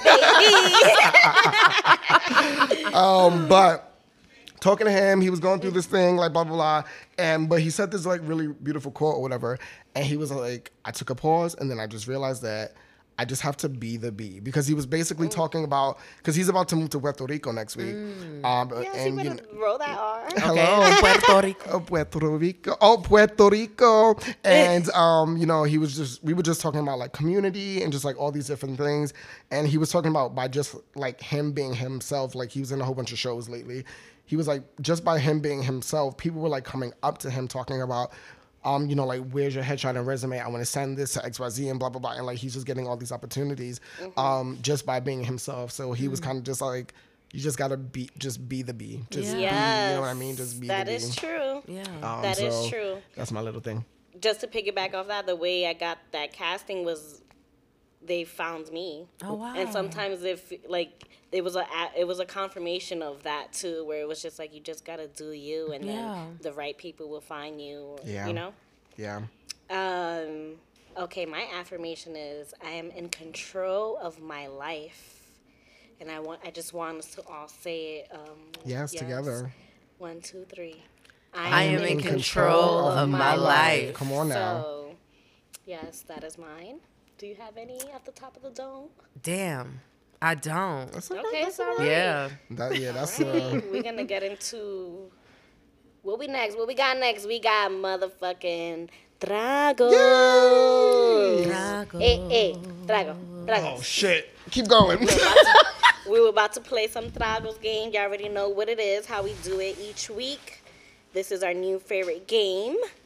um, but talking to him, he was going through this thing, like blah blah blah, and but he said this like really beautiful quote or whatever, and he was like, I took a pause, and then I just realized that I just have to be the bee, because he was basically talking about, because he's about to move to Puerto Rico next week. Um, Yes, and you you better roll that R. hello. Puerto Rico. Oh, Puerto Rico. Oh, Puerto Rico. And, um, you know, he was just, we were just talking about like community and just like all these different things. And he was talking about by just like him being himself, like he was in a whole bunch of shows lately. He was like, just by him being himself, people were like coming up to him talking about, um, you know, like, where's your headshot and resume? I want to send this to X Y Z and blah, blah, blah. And like, he's just getting all these opportunities um, just by being himself. So he was kind of just like, you just gotta be, just be the bee. Just Yeah. be, you know what I mean? Just be That the bee. is true. Yeah. Um, That is so true. That's my little thing. Just to piggyback off that, the way I got that casting was they found me. Oh, wow. And sometimes if like it was a it was a confirmation of that too, where it was just like you just gotta do you, and Yeah. then the right people will find you. Or, Yeah. You know. Yeah. Um. Okay, my affirmation is I am in control of my life, and I want I just want us to all say it. Um, Yes, together. One, two, three. I am in control of my life. Come on now. So, yes, that is mine. Do you have any at the top of the dome? Damn. I don't. That's okay. Okay, That's so all right. Yeah. That, yeah, that's uh, we're gonna get into what we next. What we got next? We got motherfucking Drago. Drago. Hey, hey, Drago, Drago. oh shit. Keep going. We were about to play some Tragos game. You already know what it is, how we do it each week. This is our new favorite game.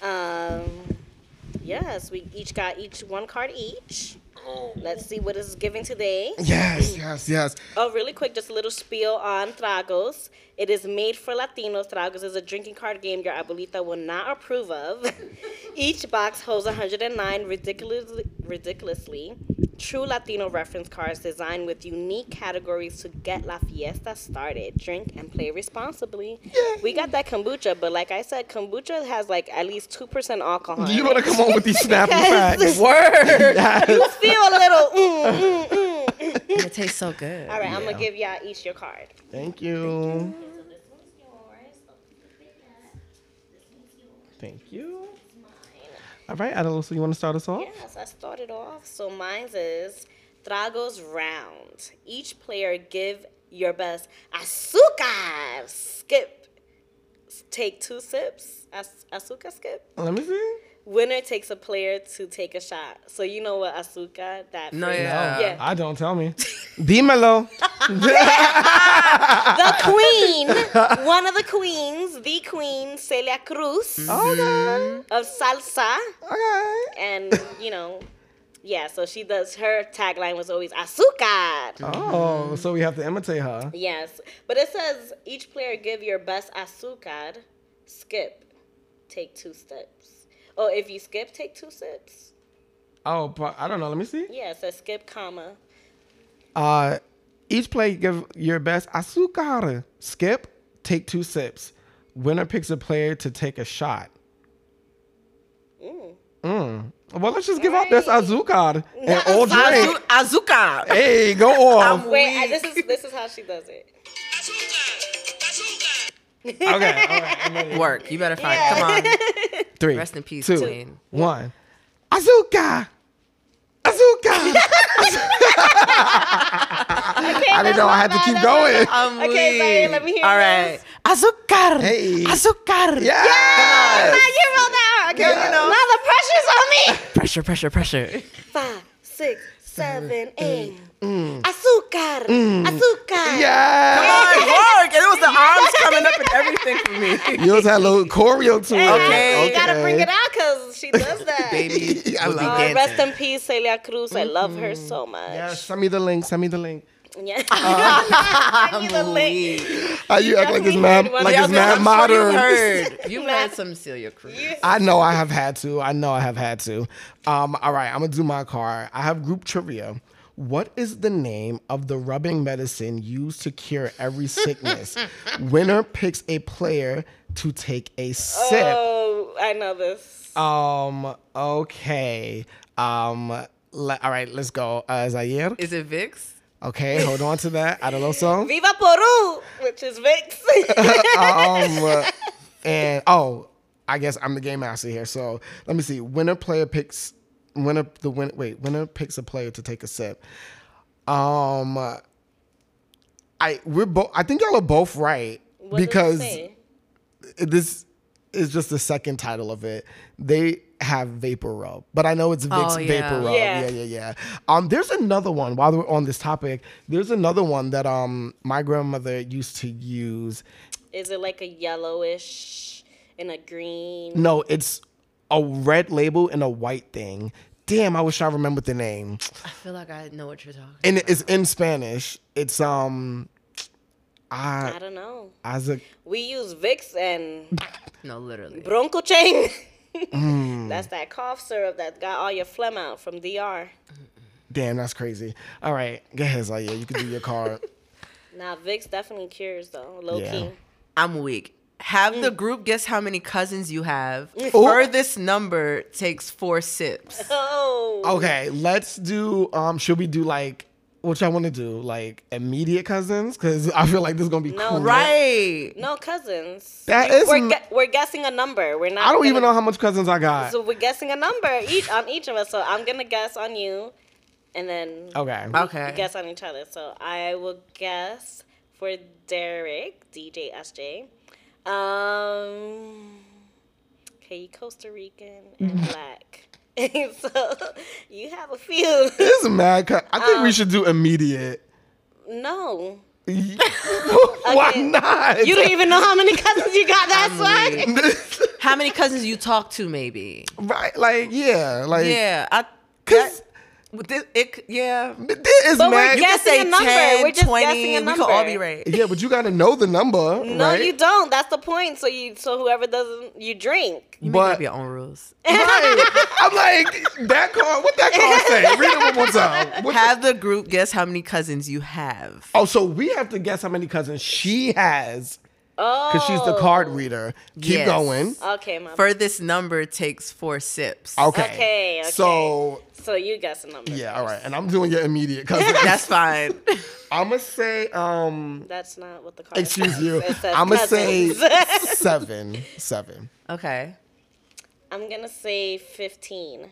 Um, yes, we each got each one card each. Let's see what is giving today. Yes, yes, yes. Oh, really quick, just a little spiel on Tragos. It is made for Latinos. Tragos is a drinking card game your abuelita will not approve of. Each box holds one hundred nine ridiculously, ridiculously true Latino reference cards designed with unique categories to get La Fiesta started. Drink and play responsibly. Yay. We got that kombucha, but like I said, kombucha has like at least two percent alcohol. You want to come on with these snappy facts? Word. You feel a little mm, mm, mm. It tastes so good. All right, I'm going to give y'all each your card. Thank you. Thank you. All right, Adeloso, you want to start us off? Yes, I started off. So mine is Tragos Round. Each player give your best azúcar. Skip. Take two sips. Az- azúcar skip. Let me see. Winner takes a player to take a shot. So you know what azúcar that No, phrase- yeah. yeah. I don't, tell me. Dímelo. The queen, one of the queens, the queen, Celia Cruz Okay. of salsa. Okay. And, you know, yeah, so she does, her tagline was always azúcar. Oh, so we have to imitate her. Yes, but it says each player give your best azúcar, skip, take two steps. Oh, if you skip, take two sips. Oh, but I don't know. Let me see. Yeah, it says skip, comma. Uh, each player give your best azúcar. Skip, take two sips. Winner picks a player to take a shot. Mm. Mm. Well, let's just give out this Right. azúcar and all drink. Azu- Azúcar. Hey, go off. Wait, I, this is this is how she does it. Okay, all right. I'm ready. Work. You better find. Yeah. Come on. Three, Rest in peace, two, Queen. one. Azúcar. Azúcar. I didn't know I had to keep going. I'm Okay, Zaire, weak. let me hear All this. right. Azúcar. Hey. Azúcar. Yeah. Ah, you rolled that. Okay, Yeah. you know. Now the pressure's on me. Pressure, pressure, pressure. Five, six, seven, eight. Azúcar. Azúcar. Yeah. Come on, work. And it was the arms coming up and everything for me. You also had a little choreo to it. Okay, Okay. you gotta bring it out because she does that. Baby, I we'll be love Oh, dancing. rest in peace, Celia Cruz. I love her so much. Yeah, send me the link. Send me the link. Yeah. Send me the link. Uh, you act like it's definitely mad, heard one. like Yeah, it's Yeah, mad I'm modern. Sure you heard. You've heard some Celia Cruz. I know I have had to. I know I have had to. Um, all right, I'm gonna do my card. I have group trivia. What is the name of the rubbing medicine used to cure every sickness? Winner picks a player to take a sip. Oh, I know this. Um. Okay. Um. le- all right. Let's go. Uh, Zaire. Is it Vicks? Okay. Hold on to that. Adeloso. Viva Peru, which is Vicks. um. uh, and oh, I guess I'm the game master here. So let me see. Winner player picks. Winner the win. Wait. Winner picks a player to take a sip. Um. uh, I we're both. I think y'all are both right What does it because say? this is just the second title of it. They have Vapor Rub, but I know it's Vicks Oh, yeah. Vapor Rub. Yeah. Yeah, yeah, yeah. Um, there's another one. While we're on this topic, there's another one that um my grandmother used to use. Is it like a yellowish and a green? No, it's a red label and a white thing. Damn, I wish I remembered the name. I feel like I know what you're talking And it's in Spanish. It's um, I I don't know. as a We use Vicks and about. No, literally. Bronco Chain. Mm. That's that cough syrup that got all your phlegm out from D R. damn, that's crazy. All right, go ahead, Zaire. You can do your card. Now Vicks definitely cures though, low Yeah. key. I'm weak. Have the group guess how many cousins you have. Furthest number takes four sips. Oh. Okay, let's do. Um, should we do like what y'all want to do? Like immediate cousins? Because I feel like this is gonna be No, cool. Right. No cousins. That You- is We're, n- gue- we're guessing a number. We're not. I don't even gonna- know how much cousins I got. So we're guessing a number each on each of us. So I'm gonna guess on you, and then Okay. Okay. we guess on each other. So I will guess for Derek, D J S J. Um, okay, Costa Rican and black. So you have a few. This is mad. cou- I think we Um, should do immediate. No, Why Okay. not? you don't even know how many cousins you got. That's why. How many cousins you talk to, maybe? Right? Like, yeah, like, Yeah, I. cause That, it, it, yeah. there is But we're mad. You can guessing say a number. ten, We're just twenty. guessing a We could all number. be right. Yeah, but you gotta know the number, No, right? you don't. That's the point. So you, so whoever doesn't, you drink. You But- make up your own rules. Right. I'm like, that card, what that card say? Read it one more time. What the- Have the group guess how many cousins you have. oh, so we have to guess how many cousins she has Oh, because she's the card reader. Keep Yes. going. Okay, my. Furthest number takes four sips. Okay. Okay, okay. So, So you guess a number. yeah, all right. And I'm doing your immediate cousin. That's fine. I'm going to say, um, That's not what the card excuse says. you. It says I'm going to say cousins. seven. Seven. Okay. I'm gonna say fifteen.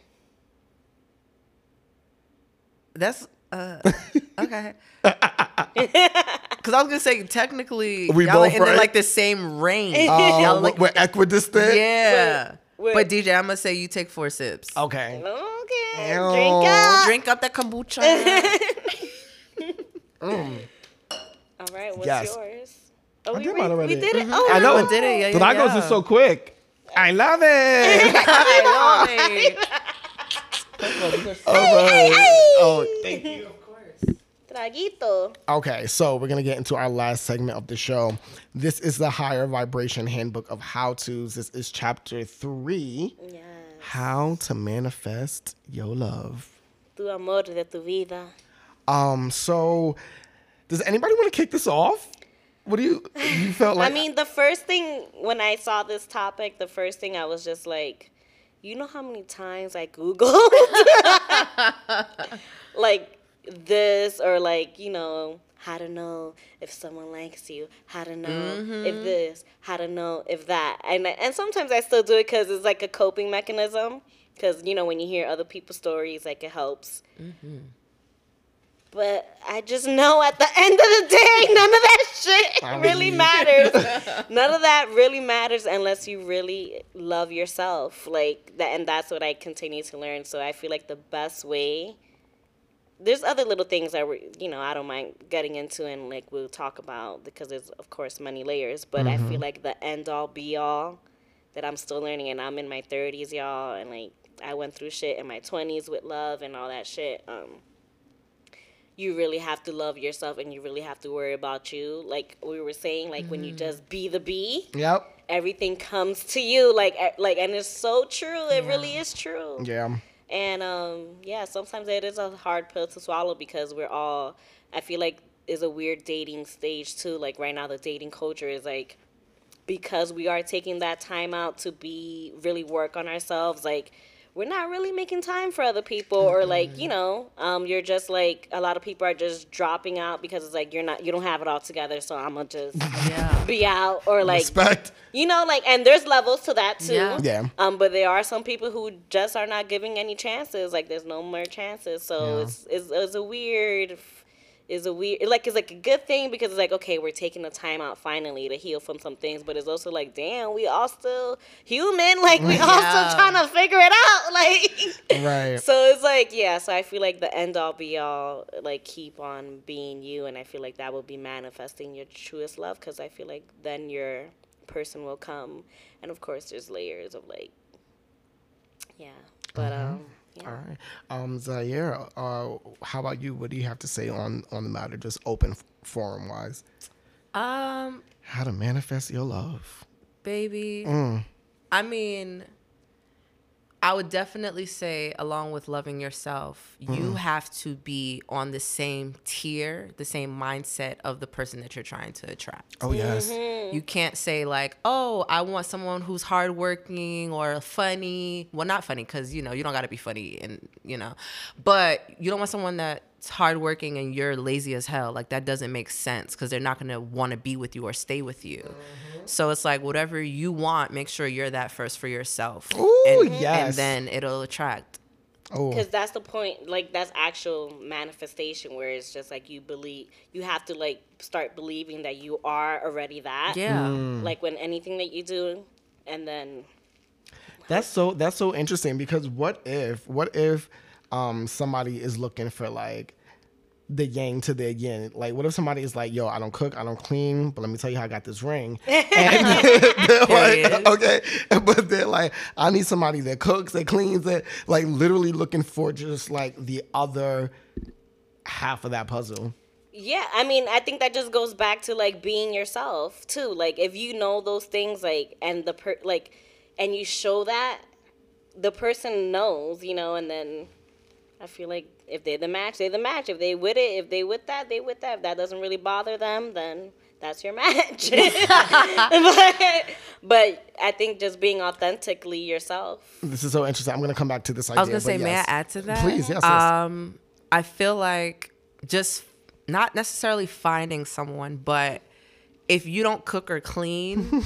That's uh okay. Because I was gonna say technically We y'all are both in the, right? like the same range. Uh, y'all we're, like we're equidistant? yeah. Wait, wait. But D J, I'm gonna say you take four sips. Okay. Okay. Ew. Drink up. Drink up that kombucha. All right. What's Yes. yours? Oh, I we, did re- mine already. we did it. Mhm. Oh, I know. I did it. Yeah, The yeah, night goes yeah. just so quick. I love it. I All right. Oh, thank you. Traguito. Okay, so we're gonna get into our last segment of the show. This is the Higher Vibration Handbook of How-Tos. This is chapter three. Yes. How to manifest your love. Tu amor de tu vida. Um, so does anybody want to kick this off? What do you you felt like? I mean, the first thing when I saw this topic, the first thing I was just like, you know how many times I Googled like this or like, you know, how to know if someone likes you, how to know Mm-hmm. if this, how to know if that. And and sometimes I still do it because it's like a coping mechanism. Because, you know, when you hear other people's stories, like it helps. Mm-hmm. But I just know at the end of the day, none of that shit I really mean- matters. None of that really matters unless you really love yourself. Like that, and that's what I continue to learn. So I feel like the best way. There's other little things that we, you know, I don't mind getting into, and like we'll talk about because there's of course many layers. But I feel like the end all be all that I'm still learning, and I'm in my thirties, y'all, and like I went through shit in my twenties with love and all that shit. Um. You really have to love yourself, and you really have to worry about you. Like we were saying, like when you just be the bee, Yep. everything comes to you. Like, eh, like, and it's so true. It really is true. Yeah. And um, yeah, sometimes it is a hard pill to swallow because we're all. I feel like is a weird dating stage too. Like right now, the dating culture is like because we are taking that time out to be really work on ourselves. Like we're not really making time for other people, or like, you know, um, you're just like, a lot of people are just dropping out because it's like, you're not, you don't have it all together, so I'm gonna just Yeah. be out, or like, Respect. you know, like, and there's levels to that too. Yeah. Yeah. Um, but there are some people who just are not giving any chances. Like, there's no more chances. So Yeah. it's, it's it's a weird, is a weird, like it's like a good thing because it's like, okay, we're taking the time out finally to heal from some things. But it's also like, damn, we all still human. Like we all Yeah. still trying to figure it out. Like, Right. so it's like, yeah. So I feel like the end all be all, like keep on being you, and I feel like that will be manifesting your truest love because I feel like then your person will come, and of course there's layers of like, yeah. But um, yeah. All right. Um, Zaire, uh, how about you? What do you have to say on, on the matter, just open forum wise? Um, How to manifest your love. baby. Mm. I mean, I would definitely say, along with loving yourself, you have to be on the same tier, the same mindset of the person that you're trying to attract. Oh, yes. Mm-hmm. You can't say like, oh, I want someone who's hardworking or funny. Well, not funny because, you know, you don't got to be funny and, you know, but you don't want someone that's hardworking and you're lazy as hell. Like that doesn't make sense because they're not going to want to be with you or stay with you. Mm-hmm. So it's like whatever you want, make sure you're that first for yourself. Ooh, and, yes. And then it'll attract. Oh, Because that's the point, like, that's actual manifestation where it's just like you believe, you have to, like, start believing that you are already that. Yeah. Like, when anything that you do, and then, that's so that's so interesting because what if what if um somebody is looking for like the yang to their yin? Like, what if somebody is like, yo, I don't cook, I don't clean, but let me tell you how I got this ring. And they're like, Period. okay, but like, I need somebody that cooks, that cleans, that like literally looking for just like the other half of that puzzle. Yeah, I mean, I think that just goes back to like being yourself too. Like if you know those things, like and the per like, and you show that, the person knows, you know, and then I feel like if they're the match, they're the match. If they with it, if they with that, they with that. If that doesn't really bother them, then that's your match. but, but I think just being authentically yourself. This is so interesting. I'm gonna come back to this idea. I was gonna say, but may I yes. add to that? Please, yes. yes. Um, I feel like just not necessarily finding someone, but if you don't cook or clean,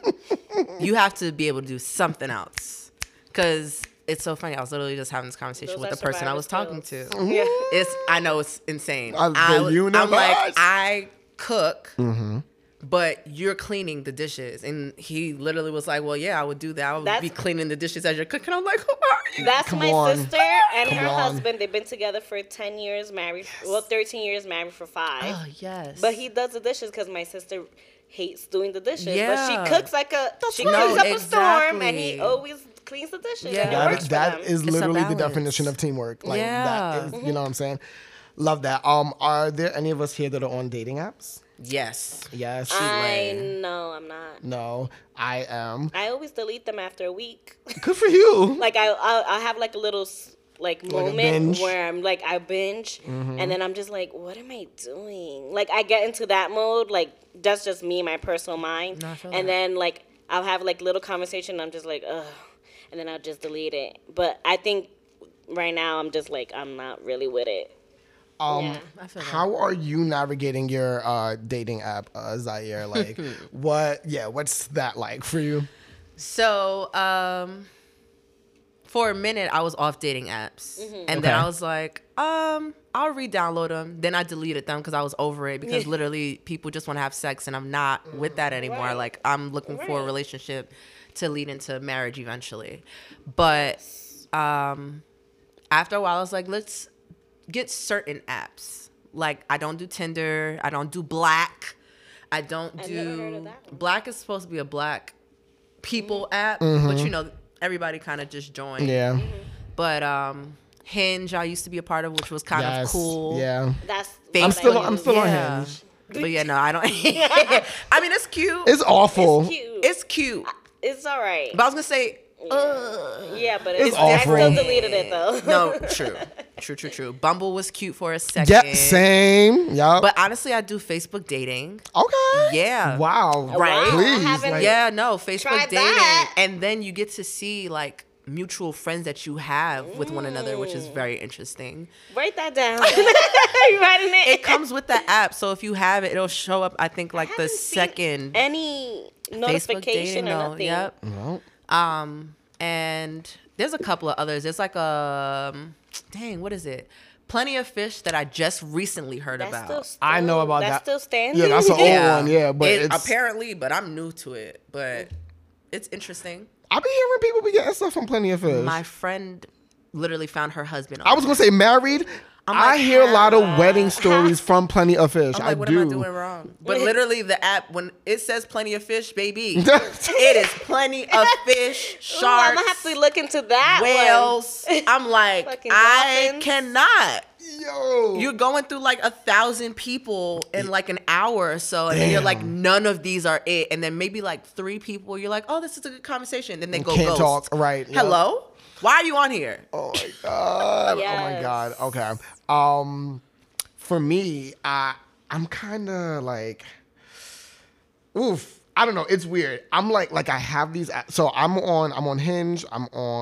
you have to be able to do something else. Because it's so funny. I was literally just having this conversation Those with are the person I was survival talking to. skills. Yeah. It's I know it's insane. Uh, the I, was- I'm like, universe. I cook, Mm-hmm. but you're cleaning the dishes. And he literally was like, well, yeah, I would do that. I would That's- be cleaning the dishes as you're cooking. I'm like, who are you? That's Come my on. sister and Come her on. husband. They've been together for ten years, married. Well, thirteen years, married for five. Oh, yes. But he does the dishes because my sister hates doing the dishes. But Yeah. she cooks like a she right. cooks No, up a storm, and he exactly. always cleans the dishes. Yeah. And it That, works for that them. is a literally the balance. definition of teamwork. Like Yeah. that is, you know what I'm saying? Love that. Um, are there any of us here that are on dating apps? Yes. Yes. I lame. know I'm not. No, I am. I always delete them after a week. Good for you. Like I, I'll, I'll have like a little s- like a moment binge? where I'm like I binge, and then I'm just like, what am I doing? Like I get into that mode. Like that's just me, my personal mind. No, I feel and that. then like I'll have like little conversation. I'm just like, ugh, and then I'll just delete it. But I think right now I'm just like I'm not really with it. Um, Yeah. I feel that. how are you navigating your uh, dating app, uh, Zaire? Like, what? Yeah, what's that like for you? So, um, for a minute, I was off dating apps, and then Okay. I was like, um, I'll re-download them. Then I deleted them because I was over it. Because literally, people just want to have sex, and I'm not with that anymore. Right. Like, I'm looking for a Right. relationship to lead into marriage eventually. But um, after a while, I was like, let's get certain apps. Like, I don't do Tinder. I don't do Black. I don't I've do never heard of that one. Black is supposed to be a black people app, but you know everybody kind of just joined. Yeah. But um, Hinge, I used to be a part of, which was kind Yes. of cool. Yeah. That's I'm I'm what I still. I'm use. still Yeah. on Hinge. But yeah, no, I don't. I mean, it's cute. It's awful. It's cute. It's cute. It's all right. But I was gonna say, Yeah, but It's it's, I still awful. deleted it though. no, true, true, true, true. Bumble was cute for a second. Yeah. Same. Yeah. But honestly, I do Facebook dating. okay. Yeah. Wow. Right? Please. I haven't- like- Yeah, no, Facebook Tried dating. that. And then you get to see like mutual friends that you have with one another, which is very interesting. Write that down. You writing it? It comes with the app, so if you have it, it'll show up. I think like the haven't seen second any Facebook notification dating. or No, nothing. yep. Well, Um, and there's a couple of others. There's like a um, dang, what is it? Plenty of Fish that I just recently heard That's about. still, still I know about that's that. still standing. Yeah, that's an old one. Yeah, but It- it's. apparently, but I'm new to it. But it's interesting. I be hearing people be getting stuff from Plenty of Fish. My friend literally found her husband. On I was gonna say married. I'm I like, hear a lot of how? wedding stories from Plenty of Fish. I'm I like, what do. am I doing wrong? But literally, the app, when it says Plenty of Fish, baby, it is Plenty of Fish, Ooh, I'm sharks, gonna have to look into that whales. I'm like, Fucking I dolphins. cannot. Yo. You're going through like a thousand people in like an hour or so, and then you're like, Damn. none of these are it. And then maybe like three people, you're like, oh, this is a good conversation. Then they go Can't ghost. talk. Right. yep. Hello? Why are you on here? Oh my god. Oh my Yes. god. Okay. Um, for me, I I'm kind of like, oof. I don't know. It's weird. I'm like like I have these. a- So I'm on I'm on Hinge. I'm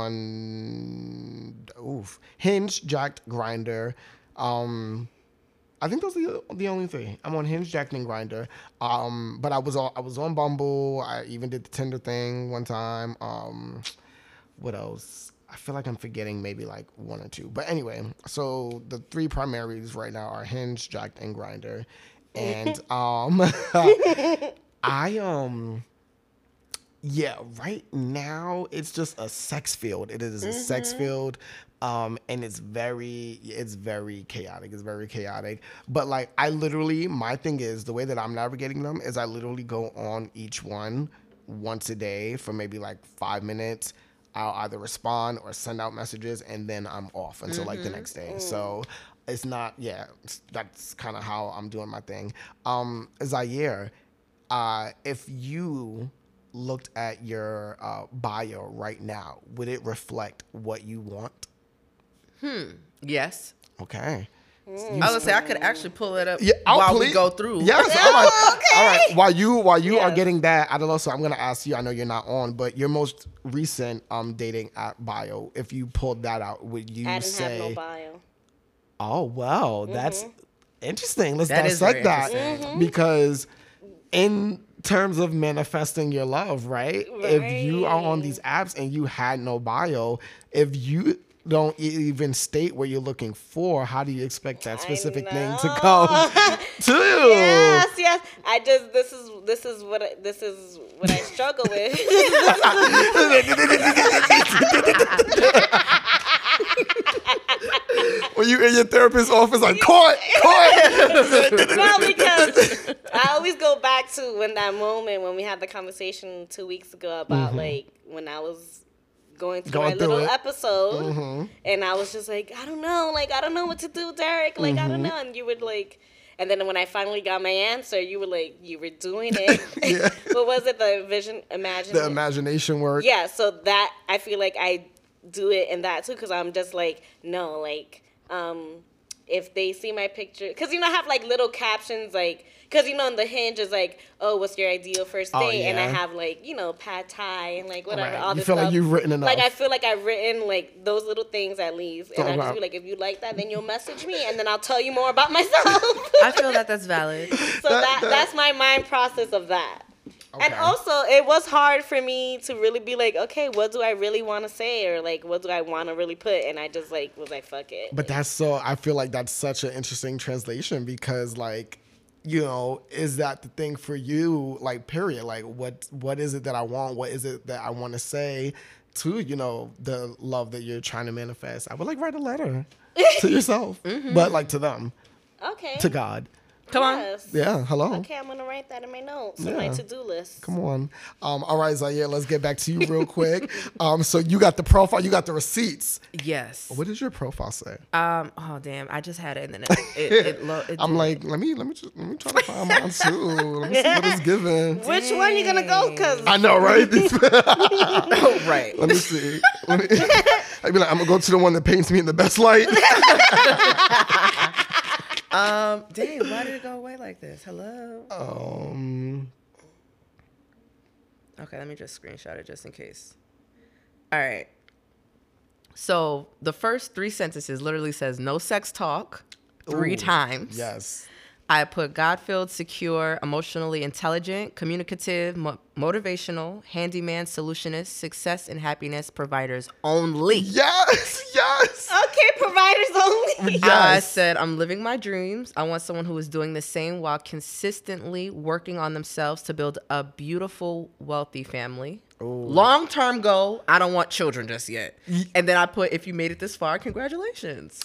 on oof Hinge, Jacked, Grinder. Um, I think those are the, the only three. I'm on Hinge, Jacked, and Grinder. Um, but I was on I was on Bumble. I even did the Tinder thing one time. Um, what else? I feel like I'm forgetting maybe like one or two. But anyway, so the three primaries right now are Hinge, Jacked, and Grinder. And um I um yeah, right now it's just a sex field. It is a sex field. Um and it's very it's very chaotic. It's very chaotic. But like I literally my thing is the way that I'm navigating them is I literally go on each one once a day for maybe like five minutes. I'll either respond or send out messages, and then I'm off until mm-hmm. like the next day. Mm. So it's not, yeah, it's, that's kind of how I'm doing my thing. Um, Zaire, uh, if you looked at your uh, bio right now, would it reflect what you want? Hmm. Yes. Okay. Mm. I was gonna say I could actually pull it up yeah, while please. we go through. Yes. All right. Okay. All right. While you while you yes. are getting that, I don't know. So I'm gonna ask you. I know you're not on, but your most recent um dating app bio. If you pulled that out, would you I didn't say? have no bio. Oh wow, mm-hmm. that's interesting. Let's that dissect that mm-hmm. because in terms of manifesting your love, right? right? If you are on these apps and you had no bio, if you don't even state what you're looking for, how do you expect that specific thing to come to you? Yes, yes. I just this is this is what I, this is what I struggle with. When you in your therapist's office, like court, court. No, because I always go back to when that moment when we had the conversation two weeks ago about mm-hmm. like when I was going through going my through little it. episode, mm-hmm. and I was just like, I don't know, like I don't know what to do, Derek. Like mm-hmm. I don't know, and you would like. And then when I finally got my answer, you were like, you were doing it. Yeah. What was it? The vision, imagine. The imagination work. Yeah. So that I feel like I do it in that too, because I'm just like, no, like, um, if they see my picture, because you know I have like little captions, like, because you know in the Hinge is like, oh, what's your ideal first date? Oh, yeah. And I have like, you know, pad thai and like whatever. Right. All you this feel stuff. like you've written enough. Like I feel like I've written like those little things at least, and oh, I just wow. feel like if you like that, then you'll message me, and then I'll tell you more about myself. I feel that that's valid. So that, that, that that's my mind process of that. Okay. And also, it was hard for me to really be like, okay, what do I really want to say, or like, what do I want to really put? And I just like was like, fuck it. But that's so. I feel like that's such an interesting translation because, like, you know, is that the thing for you? Like, period. Like, what what is it that I want? What is it that I want to say to, you know, the love that you're trying to manifest? I would like write a letter to yourself, mm-hmm. but like to them, Okay. to God. Come Yes. on. Yeah, hello. Okay, I'm gonna write that in my notes, Yeah. on my to-do list. Come on. Um, all right, Zaire, let's get back to you real quick. Um, so you got the profile, you got the receipts. Yes. What does your profile say? Um. Oh damn! I just had it, and then it. it, it, lo- it I'm did. like, let me let me just, let me try to find mine too. Let me see what it's giving. Which one you gonna go? Cause I know, right? oh, right. Let me see. Let me, I'd be like, I'm gonna go to the one that paints me in the best light. Um, dang, why did it go away like this? Hello? Um. Okay, let me just screenshot it just in case. All right. So the first three sentences literally says no sex talk three Ooh, times. Yes. I put God-filled, secure, emotionally intelligent, communicative, mo- motivational, handyman, solutionist, success and happiness providers only. Yes. Yes. okay, providers only. Yes. I said, I'm living my dreams. I want someone who is doing the same while consistently working on themselves to build a beautiful, wealthy family. Long-term goal, I don't want children just yet. And then I put, if you made it this far, congratulations.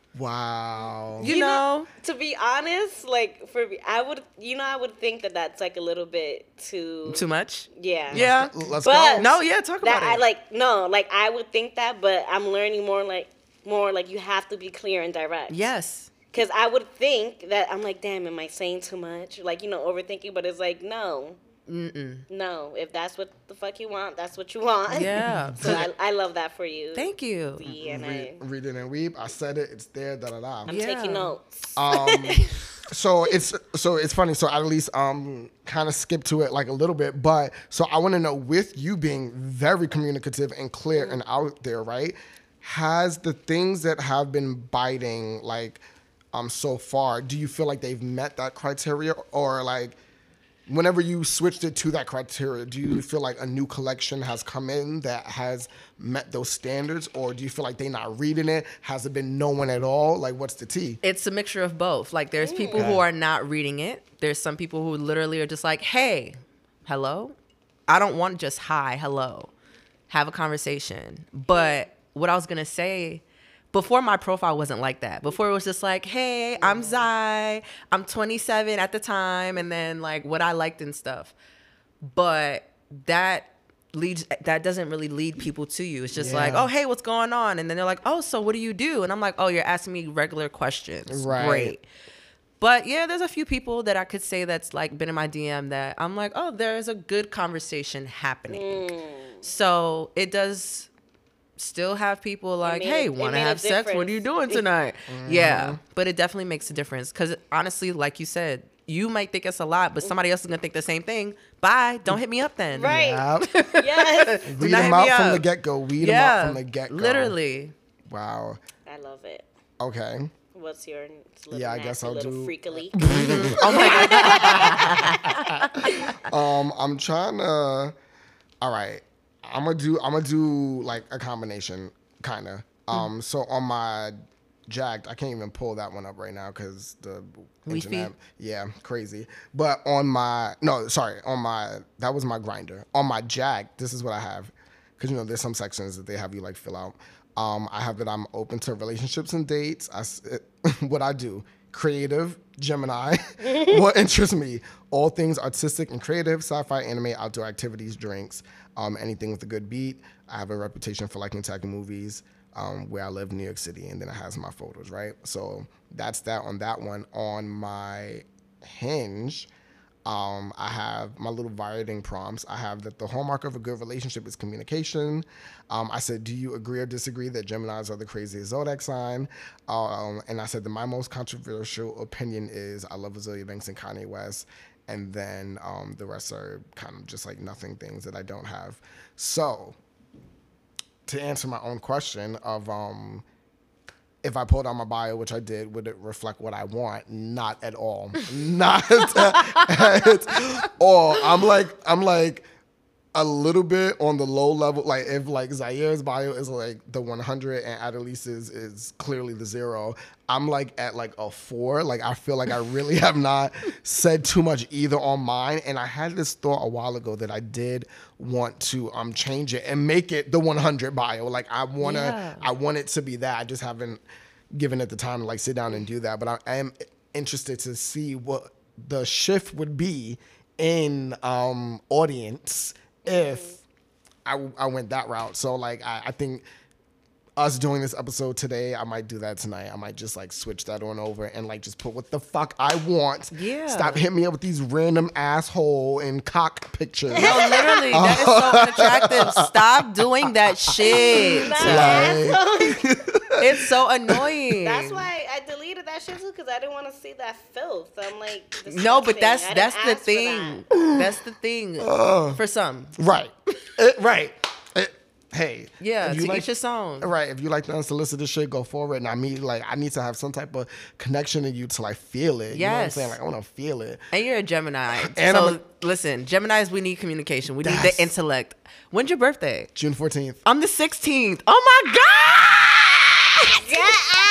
Wow. You, You know, know, to be honest, like for me, I would, you know, I would think that that's like a little bit too, too much? yeah, Yeah. Let's But- go. No, yeah, talk That about I it. like, no, like I would think that, but I'm learning more, like more, like you have to be clear and direct. Yes. Because I would think that I'm like, damn, am I saying too much? Like, you know, overthinking, but it's like, no. Mm-mm. No, if that's what the fuck you want, that's what you want. Yeah. So I, I love that for you. Thank you. Z, and I, Read, read it and weep. I said it. It's there. Da da da. I'm Yeah. taking notes. Um, so it's so it's funny. So I at least um kind of skip to it like a little bit, but so I want to know, with you being very communicative and clear and out there, right? Has the things that have been biting like um so far, do you feel like they've met that criteria, or like whenever you switched it to that criteria, do you feel like a new collection has come in that has met those standards, or do you feel like they're not reading it? Has it been no one at all? Like, what's the tea? It's a mixture of both. Like, there's people who are not reading it. There's some people who literally are just like, hey, hello? I don't want just hi, hello. Have a conversation. But what I was going to say, before my profile wasn't like that. Before it was just like, hey, I'm Zai. I'm twenty-seven at the time. And then like what I liked and stuff. But that leads that doesn't really lead people to you. It's just Yeah. like, oh, hey, what's going on? And then they're like, oh, so what do you do? And I'm like, oh, you're asking me regular questions. Right. Great. But yeah, there's a few people that I could say that's like been in my D M that I'm like, oh, there's a good conversation happening. Mm. So it does still have people like, made hey, a- it want to made a have sex? What are you doing tonight? Yeah, but it definitely makes a difference because honestly, like you said, you might think it's a lot, but somebody else is gonna think the same thing. Bye. Don't hit me up then. Right. Yep. Yes. Weed not them hit out me from up. the get-go. Weed them Yeah. out from the get-go. Literally. Wow. I love it. Okay. What's your little Yeah, I guess nasty I'll little do- freakily? Oh my god. Um, I'm trying to. All right, I'm gonna do. I'm gonna do like a combination, kind of. Um, so on my Jacked, I can't even pull that one up right now because the Wi-Fi? internet. Yeah, crazy. But on my no, sorry, on my that was my Grinder. On my Jacked, this is what I have, because you know there's some sections that they have you like fill out. Um, I have that I'm open to relationships and dates. I s- what I do. Creative, Gemini. What interests me? All things artistic and creative, sci-fi, anime, outdoor activities, drinks, um, anything with a good beat. I have a reputation for liking tech movies, um, where I live in New York City, and then it has my photos, right? So that's that on that one. On my Hinge, um, I have my little violating prompts. I have that the hallmark of a good relationship is communication. Um, I said, do you agree or disagree that Geminis are the craziest zodiac sign? Um, and I said that my most controversial opinion is I love Azealia Banks and Kanye West. And then um, the rest are kind of just like nothing things that I don't have. So to answer my own question of um, if I pulled out my bio, which I did, would it reflect what I want? Not at all. Not at all. I'm like, I'm like a little bit on the low level. Like if like Zaire's bio is like the one hundred and Adelise's is clearly the zero, I'm like at like a four. Like I feel like I really have not said too much either on mine. And I had this thought a while ago that I did want to um change it and make it the one hundred bio. Like I wanna, Yeah. I want it to be that. I just haven't given it the time to like sit down and do that. But I, I am interested to see what the shift would be in um audience if I, I went that route. So like I, I think us doing this episode today, I might do that tonight. I might just like switch that on over and like just put what the fuck I want. Yeah. Stop hitting me up with these random asshole and cock pictures. No, literally, that is so unattractive. Stop doing that shit. Like- It's so annoying. That's why I deleted that shit too, because I didn't want to see that filth. I'm like, No, but disgusting. that's I didn't that's the ask for thing. that. That's the thing. For some. Right. It- right. It- hey. Yeah, if to you each his own. Right. If you like the unsolicited shit, go forward. And I mean, like, I need to have some type of connection to you to like feel it. You know what I'm Yes. saying? Like, I want to feel it. And you're a Gemini. And so I'm a- listen, Geminis, we need communication. We need Yes. the intellect. When's your birthday? June fourteenth. I'm the sixteenth. Oh my God! Get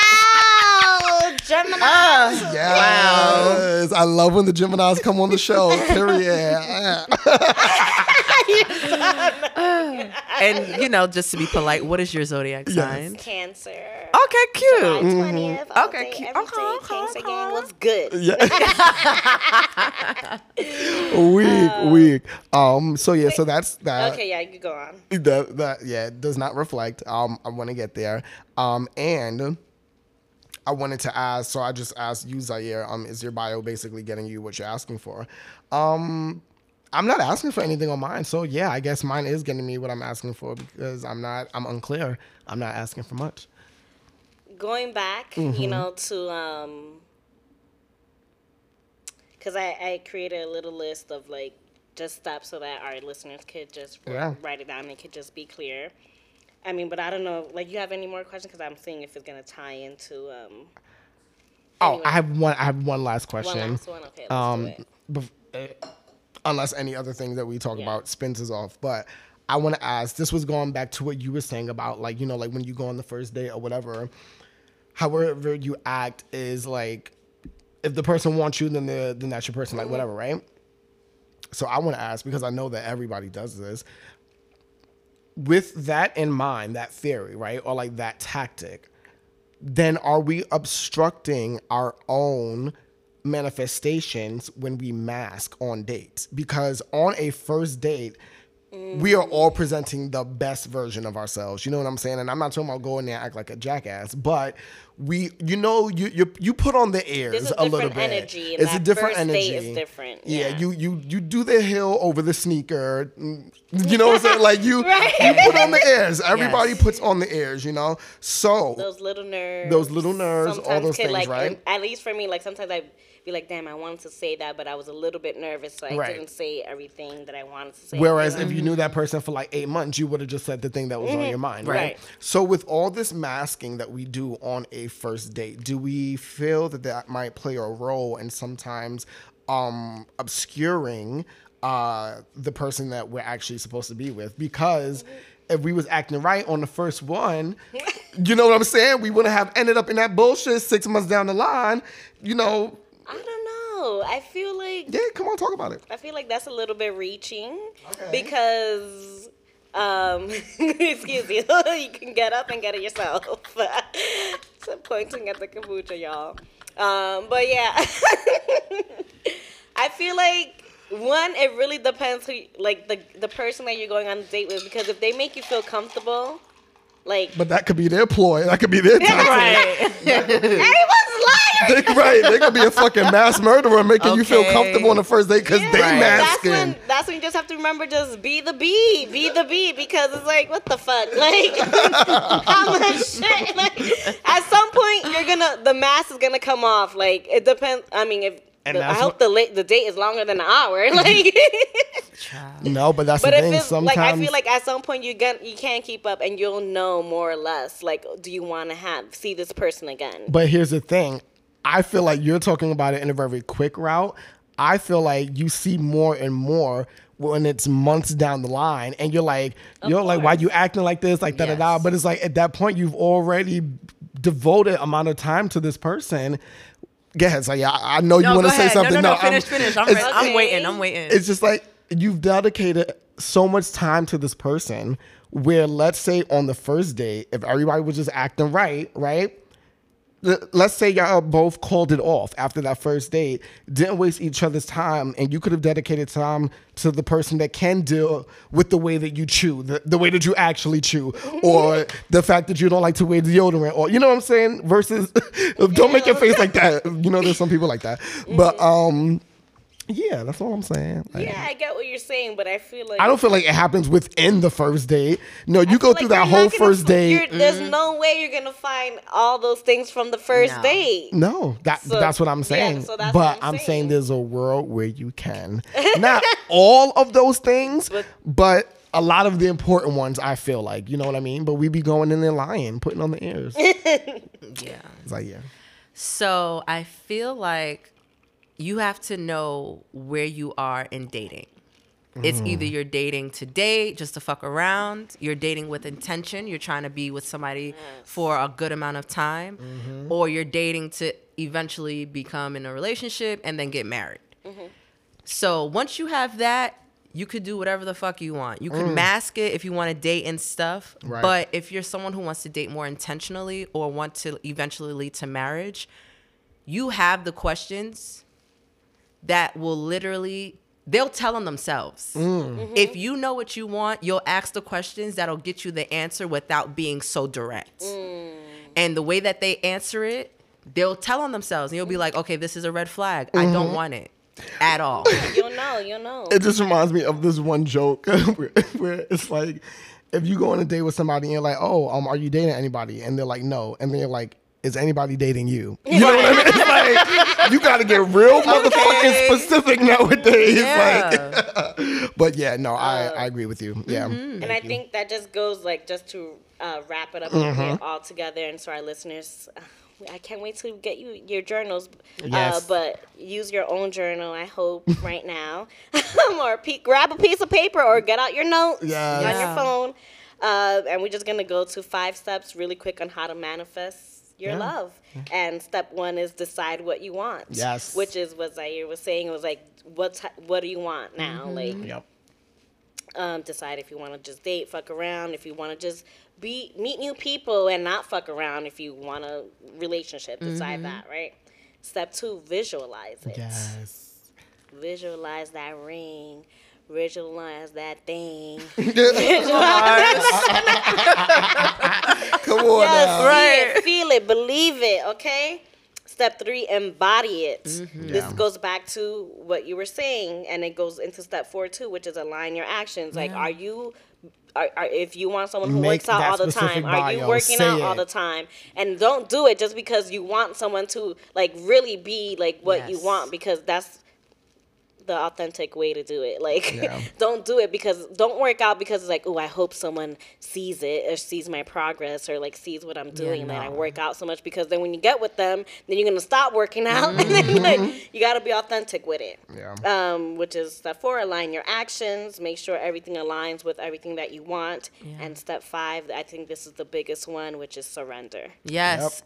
out, Gemini. Uh, Yes. I love when the Geminis come on the show. Period. And, you know, just to be polite, what is your zodiac sign? Cancer. Okay, cute. twentieth. all Okay, day, cute. every Okay, day, okay, Cancer okay. gang was good. weak, weak. Um. So yeah. So that's that. Okay, yeah, you go on. That that yeah it does not reflect. Um. I want to get there. Um. And I wanted to ask. So I just asked you, Zaire. Um. Is your bio basically getting you what you're asking for? Um. I'm not asking for anything on mine. So yeah, I guess mine is getting me what I'm asking for because I'm not. I'm unclear. I'm not asking for much. Going back, Mm-hmm. you know, to um, because I I created a little list of like just steps so that our listeners could just Yeah. write it down and it could just be clear. I mean, but I don't know. Like, you have any more questions? Because I'm seeing if it's gonna tie into um. Oh, Anyway. I have one. I have one last question. One last one. Okay, let's um, do it. bef- uh, unless any other thing that we talk Yeah. about spins us off. But I want to ask, this was going back to what you were saying about, like, you know, like when you go on the first date or whatever, however you act is like, if the person wants you, then they're, then that's your person, like whatever, right? So I want to ask, because I know that everybody does this, with that in mind, that theory, right? Or like that tactic, then are we obstructing our own manifestations when we mask on dates? Because on a first date, we are all presenting the best version of ourselves. You know what I'm saying? And I'm not talking about going there and act like a jackass, but we, you know, you you, you put on the airs There's a, a little different bit. energy. And it's that a different first energy. date is different. Yeah. Yeah, you you you do the hill over the sneaker. You know what I'm saying? Like you, Right. you put on the airs. Everybody Yes. puts on the airs. You know. So those little nerves. Those little nerves, all sometimes those could, things, like, right? and at least for me, like sometimes I be like, damn, I wanted to say that, but I was a little bit nervous, so I Right. didn't say everything that I wanted to say. Whereas you know? if you knew that person for like eight months, you would have just said the thing that was on your mind, right? Right. So with all this masking that we do on a first date, do we feel that that might play a role in sometimes um, obscuring uh, the person that we're actually supposed to be with? Because if we was acting right on the first one, you know what I'm saying? We wouldn't have ended up in that bullshit six months down the line, you know. I don't know. I feel like Yeah, come on, talk about it. I feel like that's a little bit reaching Okay. because, um, excuse me, you can get up and get it yourself. So pointing at the kombucha, y'all. Um, but yeah, I feel like one, it really depends who, like the the person that you're going on a date with, because if they make you feel comfortable, like But that could be their ploy. That could be their tactic. Right. everyone's lying. They, right, they could be a fucking mass murderer making you feel Okay. comfortable on the first date because Yeah, they Right. that's masking. when that's when you just have to remember, just be the bee, be the bee, because it's like, what the fuck, like how much shit. Like at some point, you're gonna the mask is gonna come off. Like it depends. I mean, if And the, I that's hope what- the la- the date is longer than an hour. Like, No, but that's but the if thing. it's Sometimes, like, I feel like at some point you get you can't keep up, and you'll know more or less. Like, do you want to have see this person again? but here's the thing. I feel like you're talking about it in a very quick route. I feel like you see more and more when it's months down the line, and you're like, yo, like, why you acting like this, like da da da. Yes. But it's like at that point you've already devoted amount of time to this person. Go ahead, so yeah, I I know you No, want go to say ahead. something. No, no, no, I'm- finish, finish. I'm, it's- ready. I'm Okay. waiting. I'm waiting. It's just like you've dedicated so much time to this person where, let's say on the first date, if everybody was just acting right, right? the- Let's say y'all both called it off after that first date, didn't waste each other's time, and you could have dedicated time to the person that can deal with the way that you chew, the, the way that you actually chew, or the fact that you don't like to wear deodorant, or you know what I'm saying? Versus, don't make your face like that. You know, there's some people like that. But um, yeah, that's all I'm saying. Like, Yeah, I get what you're saying, but I feel like I don't feel like it happens within the first date. No, you I go feel through like that you're whole not gonna first f- date. you're- There's no way you're gonna find all those things from the first No. date. No, that So, that's what I'm yeah, saying. so that's but what I'm I'm saying. saying. there's a world where you can. Not all of those things, But- but a lot of the important ones, I feel like. You know what I mean? But we be going in there lying, putting on the ears. It's yeah. like, yeah. So I feel like you have to know where you are in dating. It's either you're dating to date, just to fuck around. You're dating with intention. You're trying to be with somebody for a good amount of time. Or you're dating to eventually become in a relationship and then get married. So once you have that, you could do whatever the fuck you want. You could mask it if you want to date and stuff. Right. But if you're someone who wants to date more intentionally or want to eventually lead to marriage, you have the questions that will literally, they'll tell them themselves. If you know what you want, you'll ask the questions that'll get you the answer without being so direct. And the way that they answer it, they'll tell on themselves. And you'll be like, okay, this is a red flag. I don't want it at all. You'll know, you'll know. It just reminds me of this one joke where, where it's like, if you go on a date with somebody and you're like, oh, um, are you dating anybody? And they're like, no. And then you're like, is anybody dating you? You know what I mean? It's like, you got to get real motherfucking specific nowadays. Yeah. Like, but yeah, no, I, I agree with you. Yeah. And I think that just goes, like, just to uh, wrap it up Mm-hmm. here all together, and so our listeners, uh, I can't wait to get you your journals. Yes. Uh, but use your own journal, I hope, right now. Or pe- grab a piece of paper or get out your notes Yes. on Yeah. your phone. Uh, and we're just going to go to five steps really quick on how to manifest your Yeah. love. And step one is decide what you want. Yes. Which is what Zaire was saying. It was like, what, ti- what do you want now? Like, Yep. um, decide if you want to just date, fuck around, if you want to just be meet new people and not fuck around, if you want a relationship, decide that, right? Step two, visualize it. Yes. Visualize that ring. visualize that thing. Come on Yes, now. see Right. it, feel it, believe it, okay? Step three, embody it. Mm-hmm. This Yeah. goes back to what you were saying, and it goes into step four too, which is align your actions. Like, are you, are, are, if you want someone who Make works out that all the specific time, are you bio. working Say out all it. the time? And don't do it just because you want someone to, like, really be, like, what you Yes. want, because that's the authentic way to do it. Like, Yeah. don't do it because don't work out because it's like, oh, I hope someone sees it or sees my progress or like sees what I'm doing that I no. work out so much, because then when you get with them, then you're gonna stop working out and then like you gotta be authentic with it. Yeah. Um, which is step four, align your actions, make sure everything aligns with everything that you want. And step five, I think this is the biggest one, which is surrender. Yes.